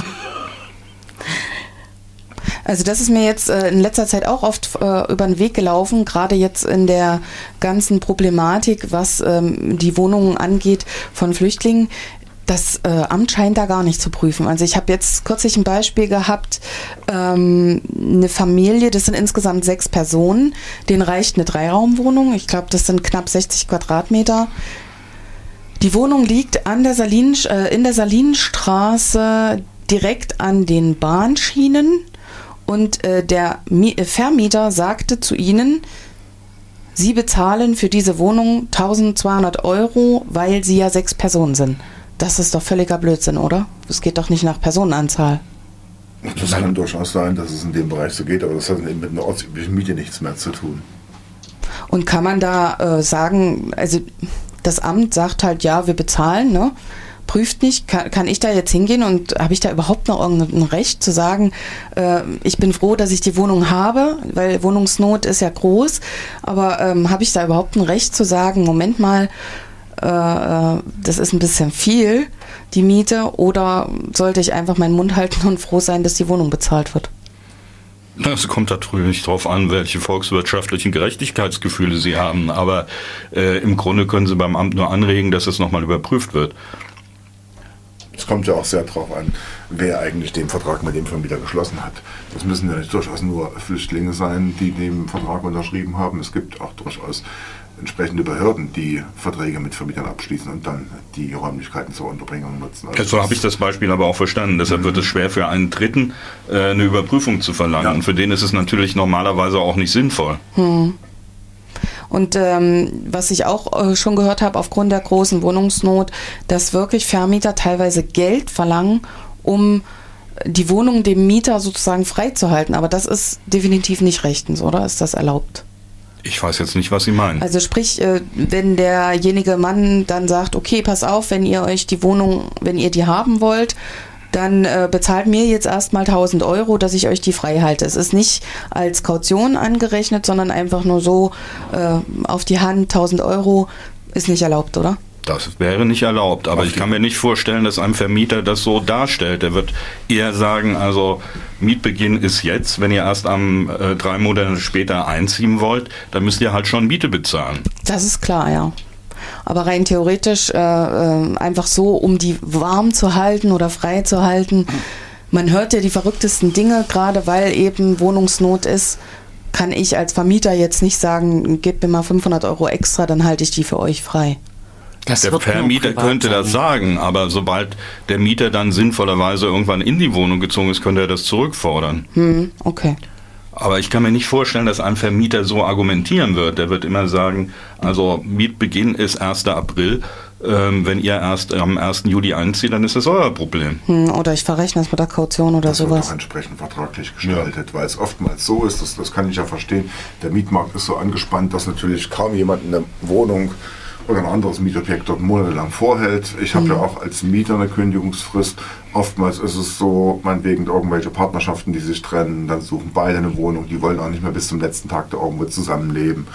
Also das ist mir jetzt in letzter Zeit auch oft über den Weg gelaufen, gerade jetzt in der ganzen Problematik, was die Wohnungen angeht von Flüchtlingen. Das Amt scheint da gar nicht zu prüfen. Also ich habe jetzt kürzlich ein Beispiel gehabt, eine Familie, das sind insgesamt 6 Personen, denen reicht eine 3-Raumwohnung. Ich glaube, das sind knapp 60 Quadratmeter. Die Wohnung liegt in der Salinenstraße direkt an den Bahnschienen. Und der Vermieter sagte zu ihnen, sie bezahlen für diese Wohnung 1.200 Euro, weil sie ja 6 Personen sind. Das ist doch völliger Blödsinn, oder? Es geht doch nicht nach Personenanzahl. Das kann durchaus sein, dass es in dem Bereich so geht, aber das hat eben mit einer ortsüblichen Miete nichts mehr zu tun. Und kann man da sagen, also das Amt sagt halt, ja, wir bezahlen, ne? Prüft nicht, kann ich da jetzt hingehen und habe ich da überhaupt noch irgendein Recht zu sagen, ich bin froh, dass ich die Wohnung habe, weil Wohnungsnot ist ja groß, aber habe ich da überhaupt ein Recht zu sagen, Moment mal, das ist ein bisschen viel, die Miete, oder sollte ich einfach meinen Mund halten und froh sein, dass die Wohnung bezahlt wird? Es kommt natürlich darauf an, welche volkswirtschaftlichen Gerechtigkeitsgefühle Sie haben, aber im Grunde können Sie beim Amt nur anregen, dass es nochmal überprüft wird. Es kommt ja auch sehr darauf an, wer eigentlich den Vertrag mit dem Vermieter geschlossen hat. Das müssen ja nicht durchaus nur Flüchtlinge sein, die den Vertrag unterschrieben haben. Es gibt auch durchaus entsprechende Behörden, die Verträge mit Vermietern abschließen und dann die Räumlichkeiten zur Unterbringung nutzen. Also so habe ich das Beispiel aber auch verstanden. Deshalb wird es schwer für einen Dritten, eine Überprüfung zu verlangen. Ja. Und für den ist es natürlich normalerweise auch nicht sinnvoll. Und was ich auch schon gehört habe, aufgrund der großen Wohnungsnot, dass wirklich Vermieter teilweise Geld verlangen, um die Wohnung dem Mieter sozusagen freizuhalten. Aber das ist definitiv nicht rechtens, oder? Ist das erlaubt? Ich weiß jetzt nicht, was Sie meinen. Also sprich, wenn derjenige Mann dann sagt, okay, pass auf, wenn ihr euch die Wohnung, wenn ihr die haben wollt, dann bezahlt mir jetzt erstmal 1.000 Euro, dass ich euch die frei halte. Es ist nicht als Kaution angerechnet, sondern einfach nur so auf die Hand, 1.000 Euro ist nicht erlaubt, oder? Das wäre nicht erlaubt, aber ich kann mir nicht vorstellen, dass ein Vermieter das so darstellt. Er wird eher sagen, also Mietbeginn ist jetzt, wenn ihr erst 3 Monate später einziehen wollt, dann müsst ihr halt schon Miete bezahlen. Das ist klar, ja. Aber rein theoretisch einfach so, um die warm zu halten oder frei zu halten. Man hört ja die verrücktesten Dinge, gerade weil eben Wohnungsnot ist, kann ich als Vermieter jetzt nicht sagen, gebt mir mal 500 Euro extra, dann halte ich die für euch frei. Der Vermieter könnte das sagen, aber sobald der Mieter dann sinnvollerweise irgendwann in die Wohnung gezogen ist, könnte er das zurückfordern. Okay. Aber ich kann mir nicht vorstellen, dass ein Vermieter so argumentieren wird. Der wird immer sagen, also Mietbeginn ist 1. April. Wenn ihr erst am 1. Juli einzieht, dann ist das euer Problem. Oder ich verrechne es mit der Kaution oder das sowas. Das wird auch entsprechend vertraglich gestaltet, weil es oftmals so ist, das kann ich ja verstehen, der Mietmarkt ist so angespannt, dass natürlich kaum jemand eine Wohnung oder ein anderes Mietobjekt dort monatelang vorhält. Ich habe ja auch als Mieter eine Kündigungsfrist. Oftmals ist es so, meinetwegen irgendwelche Partnerschaften, die sich trennen, dann suchen beide eine Wohnung, die wollen auch nicht mehr bis zum letzten Tag da irgendwo zusammenleben.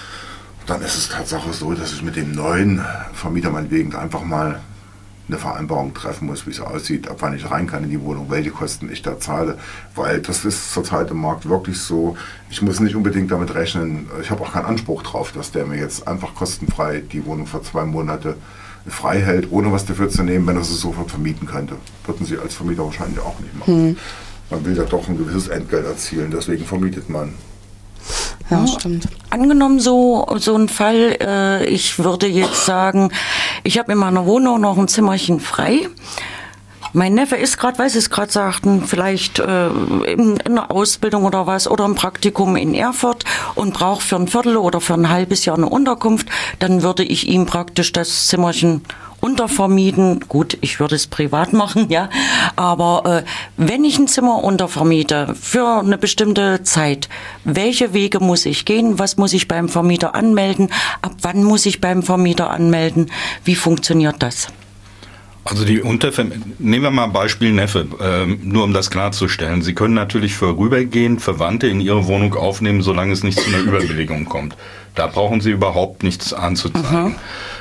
Dann ist es Tatsache so, dass ich mit dem neuen Vermieter meinetwegen einfach mal eine Vereinbarung treffen muss, wie es aussieht, ab wann ich rein kann in die Wohnung, welche Kosten ich da zahle, weil das ist zurzeit im Markt wirklich so, ich muss nicht unbedingt damit rechnen, ich habe auch keinen Anspruch drauf, dass der mir jetzt einfach kostenfrei die Wohnung für 2 Monate frei hält, ohne was dafür zu nehmen, wenn er es sofort vermieten könnte. Würden Sie als Vermieter wahrscheinlich auch nicht machen. Man will ja doch ein gewisses Entgelt erzielen, deswegen vermietet man. Ja, stimmt. Angenommen so ein Fall, ich würde jetzt sagen, ich habe in meiner Wohnung noch ein Zimmerchen frei. Mein Neffe ist gerade, weil Sie es gerade sagten, vielleicht in einer Ausbildung oder was oder ein Praktikum in Erfurt und braucht für ein Viertel oder für ein halbes Jahr eine Unterkunft, dann würde ich ihm praktisch das Zimmerchen untervermieten. Gut, ich würde es privat machen, ja. Aber wenn ich ein Zimmer untervermiete für eine bestimmte Zeit, welche Wege muss ich gehen? Was muss ich beim Vermieter anmelden? Ab wann muss ich beim Vermieter anmelden? Wie funktioniert das? Also nehmen wir mal Beispiel Neffe, nur um das klarzustellen. Sie können natürlich vorübergehend Verwandte in Ihre Wohnung aufnehmen, solange es nicht zu einer Überbelegung kommt. Da brauchen Sie überhaupt nichts anzuzeigen.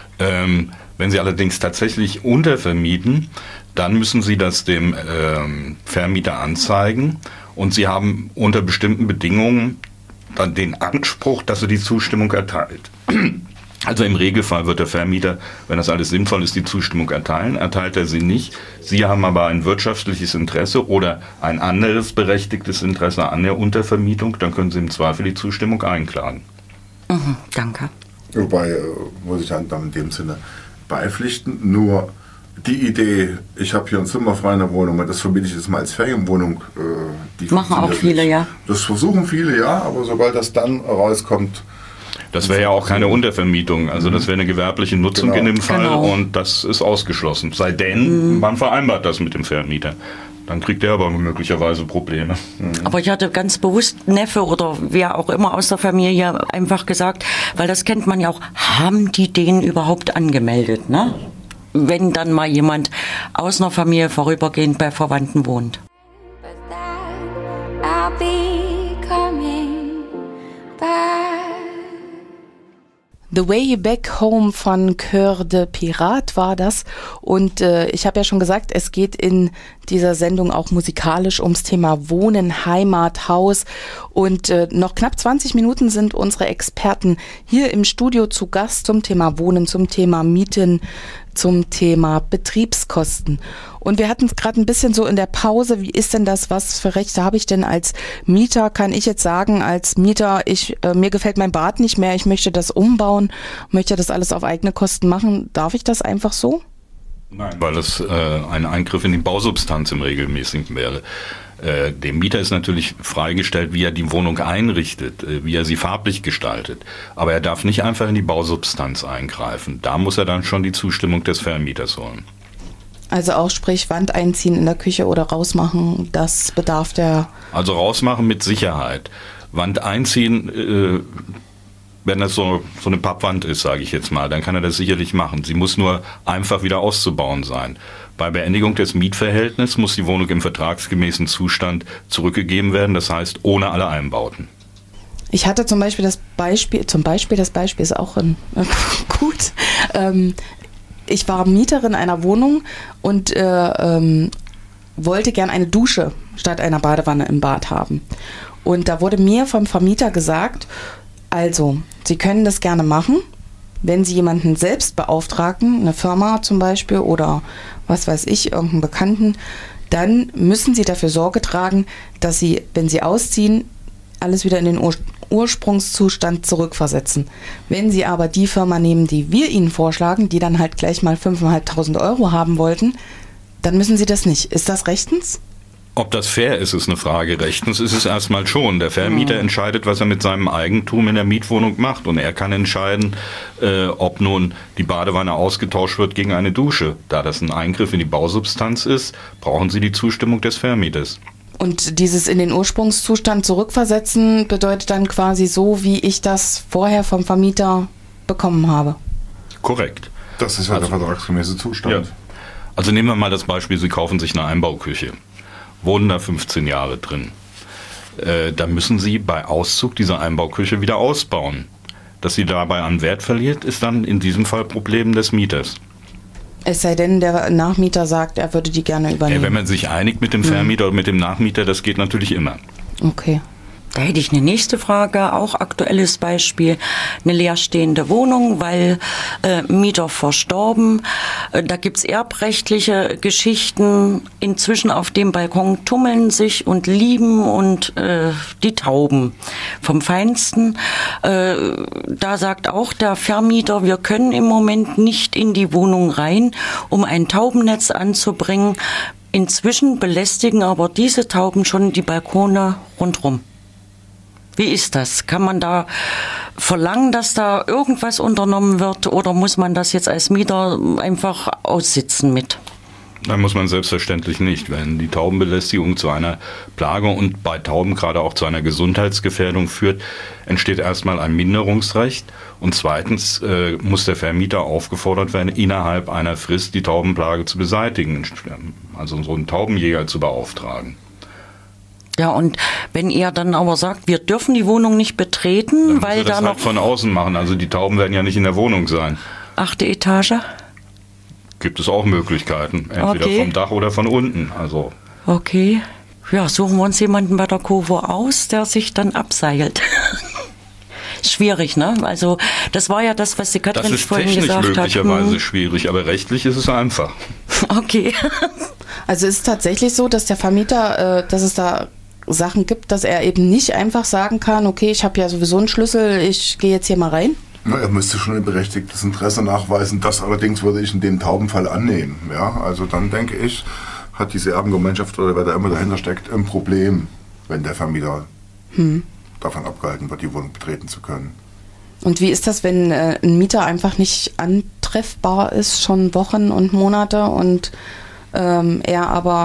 Wenn Sie allerdings tatsächlich untervermieten, dann müssen Sie das dem Vermieter anzeigen und Sie haben unter bestimmten Bedingungen dann den Anspruch, dass er die Zustimmung erteilt. Also im Regelfall wird der Vermieter, wenn das alles sinnvoll ist, die Zustimmung erteilen. Erteilt er sie nicht. Sie haben aber ein wirtschaftliches Interesse oder ein anderes berechtigtes Interesse an der Untervermietung, dann können Sie im Zweifel die Zustimmung einklagen. Danke. Wobei, muss ich dann in dem Sinne beipflichten, nur die Idee, ich habe hier ein Zimmer frei in der Wohnung und das vermiete ich jetzt mal als Ferienwohnung. Die machen auch viele, nicht. Ja. Das versuchen viele, ja, aber sobald das dann rauskommt. Das wäre ja auch keine Untervermietung, also das wäre eine gewerbliche Nutzung in dem Fall und das ist ausgeschlossen. Sei denn, man vereinbart das mit dem Vermieter. Dann kriegt er aber möglicherweise Probleme. Aber ich hatte ganz bewusst Neffe oder wer auch immer aus der Familie einfach gesagt, weil das kennt man ja auch, haben die den überhaupt angemeldet, ne? Wenn dann mal jemand aus einer Familie vorübergehend bei Verwandten wohnt. The Way Back Home von Cœur de Pirate war das. Und ich habe ja schon gesagt, es geht in dieser Sendung auch musikalisch ums Thema Wohnen, Heimat, Haus. Und noch knapp 20 Minuten sind unsere Experten hier im Studio zu Gast zum Thema Wohnen, zum Thema Mieten, zum Thema Betriebskosten. Und wir hatten es gerade ein bisschen so in der Pause, wie ist denn das, was für Rechte habe ich denn als Mieter? Kann ich jetzt sagen, als Mieter, mir gefällt mein Bad nicht mehr, ich möchte das umbauen, möchte das alles auf eigene Kosten machen. Darf ich das einfach so? Nein, weil es ein Eingriff in die Bausubstanz im Regelmäßigen wäre. Dem Mieter ist natürlich freigestellt, wie er die Wohnung einrichtet, wie er sie farblich gestaltet. Aber er darf nicht einfach in die Bausubstanz eingreifen. Da muss er dann schon die Zustimmung des Vermieters holen. Also auch sprich Wand einziehen in der Küche oder rausmachen, das bedarf der... Also rausmachen mit Sicherheit. Wand einziehen, wenn das so eine Pappwand ist, sage ich jetzt mal, dann kann er das sicherlich machen. Sie muss nur einfach wieder auszubauen sein. Bei Beendigung des Mietverhältnisses muss die Wohnung im vertragsgemäßen Zustand zurückgegeben werden, das heißt ohne alle Einbauten. Ich hatte zum Beispiel das Beispiel ist auch gut. Ich war Mieterin einer Wohnung und wollte gern eine Dusche statt einer Badewanne im Bad haben. Und da wurde mir vom Vermieter gesagt, also, Sie können das gerne machen, wenn Sie jemanden selbst beauftragen, eine Firma zum Beispiel oder was weiß ich, irgendeinen Bekannten, dann müssen Sie dafür Sorge tragen, dass Sie, wenn Sie ausziehen, alles wieder in den Ursprungszustand zurückversetzen. Wenn Sie aber die Firma nehmen, die wir Ihnen vorschlagen, die dann halt gleich mal 5.500 € haben wollten, dann müssen Sie das nicht. Ist das rechtens? Ob das fair ist, ist eine Frage. Rechtens ist es erstmal schon. Der Vermieter entscheidet, was er mit seinem Eigentum in der Mietwohnung macht. Und er kann entscheiden, ob nun die Badewanne ausgetauscht wird gegen eine Dusche. Da das ein Eingriff in die Bausubstanz ist, brauchen Sie die Zustimmung des Vermieters. Und dieses in den Ursprungszustand zurückversetzen bedeutet dann quasi so, wie ich das vorher vom Vermieter bekommen habe. Korrekt. Das ist ja der vertragsgemäße Zustand. Ja. Also nehmen wir mal das Beispiel, Sie kaufen sich eine Einbauküche. Wohnen da 15 Jahre drin. Da müssen Sie bei Auszug dieser Einbauküche wieder ausbauen. Dass sie dabei an Wert verliert, ist dann in diesem Fall Problem des Mieters. Es sei denn, der Nachmieter sagt, er würde die gerne übernehmen. Wenn man sich einigt mit dem Vermieter oder mit dem Nachmieter, das geht natürlich immer. Okay. Da hätte ich eine nächste Frage, auch aktuelles Beispiel, eine leerstehende Wohnung, weil Mieter verstorben. Da gibt's erbrechtliche Geschichten. Inzwischen auf dem Balkon tummeln sich und lieben und die Tauben vom Feinsten. Da sagt auch der Vermieter, wir können im Moment nicht in die Wohnung rein, um ein Taubennetz anzubringen. Inzwischen belästigen aber diese Tauben schon die Balkone rundherum. Wie ist das? Kann man da verlangen, dass da irgendwas unternommen wird oder muss man das jetzt als Mieter einfach aussitzen mit? Dann muss man selbstverständlich nicht. Wenn die Taubenbelästigung zu einer Plage und bei Tauben gerade auch zu einer Gesundheitsgefährdung führt, entsteht erstmal ein Minderungsrecht und zweitens muss der Vermieter aufgefordert werden, innerhalb einer Frist die Taubenplage zu beseitigen, also so einen Taubenjäger zu beauftragen. Ja, und wenn er dann aber sagt, wir dürfen die Wohnung nicht betreten, dann weil muss er da das noch... halt von außen machen, also die Tauben werden ja nicht in der Wohnung sein. 8. Etage? Gibt es auch Möglichkeiten, entweder vom Dach oder von unten. Also. Okay. Ja, suchen wir uns jemanden bei der Kovo aus, der sich dann abseilt. Schwierig, ne? Also das war ja das, was die Katrin vorhin gesagt hat. Das ist technisch möglicherweise schwierig, aber rechtlich ist es einfach. Okay. Also ist es tatsächlich so, dass der Vermieter, dass es da Sachen gibt, dass er eben nicht einfach sagen kann, okay, ich habe ja sowieso einen Schlüssel, ich gehe jetzt hier mal rein? Na, er müsste schon ein berechtigtes Interesse nachweisen. Das allerdings würde ich in dem Taubenfall annehmen. Ja, also dann denke ich, hat diese Erbengemeinschaft oder wer da immer dahinter steckt, ein Problem, wenn der Vermieter davon abgehalten wird, die Wohnung betreten zu können. Und wie ist das, wenn ein Mieter einfach nicht antreffbar ist, schon Wochen und Monate und er aber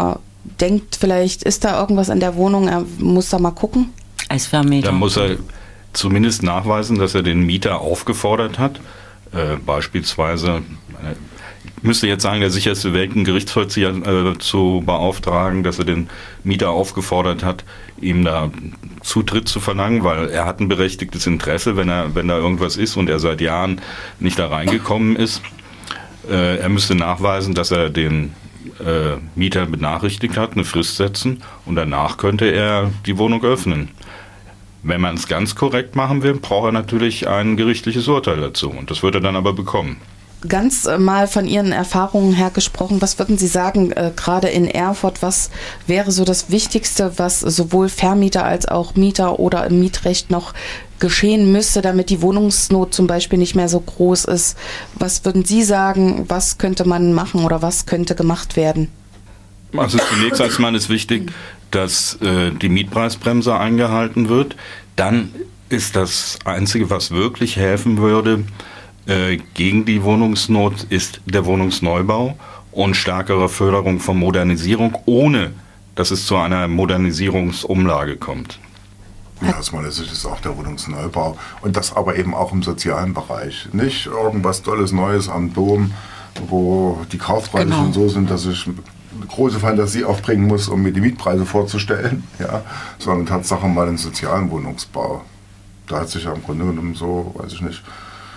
denkt vielleicht, ist da irgendwas in der Wohnung, er muss da mal gucken? Als Vermieter. Dann muss er zumindest nachweisen, dass er den Mieter aufgefordert hat. Beispielsweise, ich müsste jetzt sagen, der sicherste Weg, einen Gerichtsvollzieher zu beauftragen, dass er den Mieter aufgefordert hat, ihm da Zutritt zu verlangen, weil er hat ein berechtigtes Interesse, wenn da irgendwas ist und er seit Jahren nicht da reingekommen ist. Er müsste nachweisen, dass er den Mieter benachrichtigt hat, eine Frist setzen und danach könnte er die Wohnung öffnen. Wenn man es ganz korrekt machen will, braucht er natürlich ein gerichtliches Urteil dazu und das wird er dann aber bekommen. Ganz mal von Ihren Erfahrungen her gesprochen, was würden Sie sagen, gerade in Erfurt, was wäre so das Wichtigste, was sowohl Vermieter als auch Mieter oder im Mietrecht noch geschehen müsste, damit die Wohnungsnot zum Beispiel nicht mehr so groß ist? Was würden Sie sagen, was könnte man machen oder was könnte gemacht werden? Also zunächst einmal ist wichtig, dass die Mietpreisbremse eingehalten wird. Dann ist das Einzige, was wirklich helfen würde, gegen die Wohnungsnot ist der Wohnungsneubau und stärkere Förderung von Modernisierung, ohne dass es zu einer Modernisierungsumlage kommt. Ja, aus meiner Sicht ist auch der Wohnungsneubau und das aber eben auch im sozialen Bereich. Nicht irgendwas Tolles Neues am Dom, wo die Kaufpreise schon so sind, dass ich eine große Fantasie aufbringen muss, um mir die Mietpreise vorzustellen, ja, sondern Tatsache mal den sozialen Wohnungsbau. Da hat sich ja im Grunde genommen so, weiß ich nicht,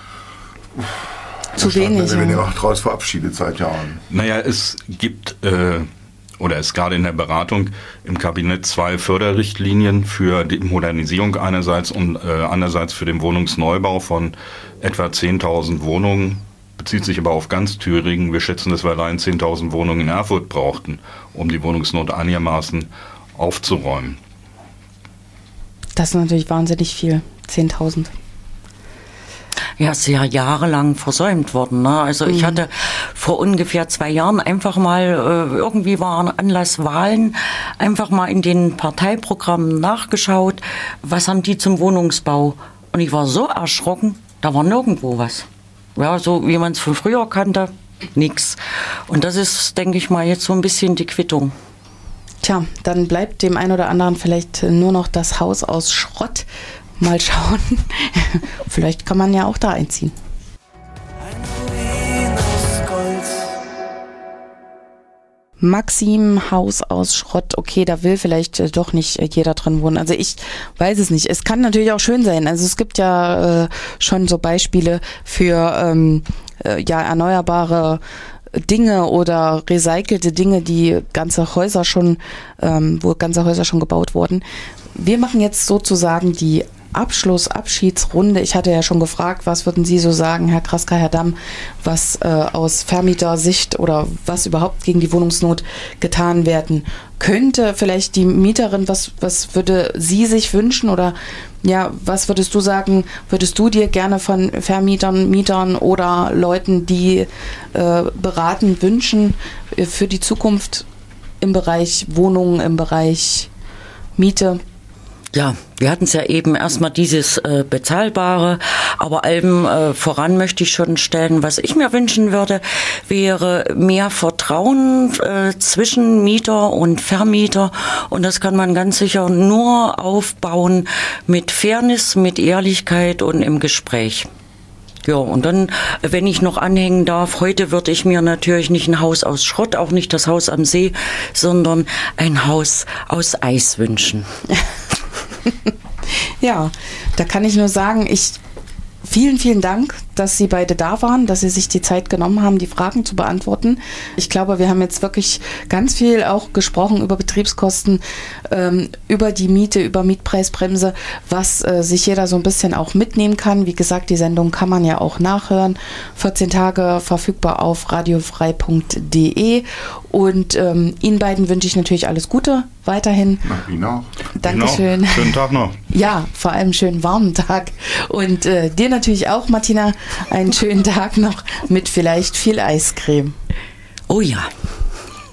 zu wenig. Wenn ihr auch draus verabschiedet seit Jahren. Naja, es gibt, oder ist gerade in der Beratung im Kabinett 2 Förderrichtlinien für die Modernisierung einerseits und andererseits für den Wohnungsneubau von etwa 10.000 Wohnungen. Bezieht sich aber auf ganz Thüringen. Wir schätzen, dass wir allein 10.000 Wohnungen in Erfurt brauchten, um die Wohnungsnot einigermaßen aufzuräumen. Das ist natürlich wahnsinnig viel, 10.000. Ja, ist ja jahrelang versäumt worden. Ne? Also ich hatte vor ungefähr 2 Jahren einfach mal, irgendwie waren Anlasswahlen, einfach mal in den Parteiprogrammen nachgeschaut, was haben die zum Wohnungsbau. Und ich war so erschrocken, da war nirgendwo was. Ja, so wie man es von früher kannte, nix. Und das ist, denke ich mal, jetzt so ein bisschen die Quittung. Tja, dann bleibt dem einen oder anderen vielleicht nur noch das Haus aus Schrott. Mal schauen. Vielleicht kann man ja auch da einziehen. Maxim, Haus aus Schrott, okay, da will vielleicht doch nicht jeder drin wohnen. Also ich weiß es nicht. Es kann natürlich auch schön sein. Also es gibt ja schon so Beispiele für erneuerbare Dinge oder recycelte Dinge, die ganze Häuser schon, wo ganze Häuser schon gebaut wurden. Wir machen jetzt sozusagen die Abschiedsrunde. Ich hatte ja schon gefragt, was würden Sie so sagen, Herr Kraska, Herr Damm, was aus Vermietersicht oder was überhaupt gegen die Wohnungsnot getan werden könnte? Vielleicht die Mieterin, was würde sie sich wünschen oder ja, was würdest du sagen, würdest du dir gerne von Vermietern, Mietern oder Leuten, die beraten, wünschen für die Zukunft im Bereich Wohnungen, im Bereich Miete? Ja, wir hatten es ja eben erstmal dieses Bezahlbare, aber allem voran möchte ich schon stellen, was ich mir wünschen würde, wäre mehr Vertrauen zwischen Mieter und Vermieter und das kann man ganz sicher nur aufbauen mit Fairness, mit Ehrlichkeit und im Gespräch. Ja, und dann, wenn ich noch anhängen darf, heute würde ich mir natürlich nicht ein Haus aus Schrott, auch nicht das Haus am See, sondern ein Haus aus Eis wünschen. Ja, da kann ich nur sagen, vielen, vielen Dank, dass Sie beide da waren, dass Sie sich die Zeit genommen haben, die Fragen zu beantworten. Ich glaube, wir haben jetzt wirklich ganz viel auch gesprochen über Betriebskosten, über die Miete, über Mietpreisbremse, was sich jeder so ein bisschen auch mitnehmen kann. Wie gesagt, die Sendung kann man ja auch nachhören. 14 Tage verfügbar auf radiofrei.de. Und Ihnen beiden wünsche ich natürlich alles Gute weiterhin. Ihnen auch. Dankeschön. Genau. Schönen Tag noch. Ja, vor allem schönen warmen Tag. Und dir natürlich auch, Martina, einen schönen Tag noch mit vielleicht viel Eiscreme. Oh ja.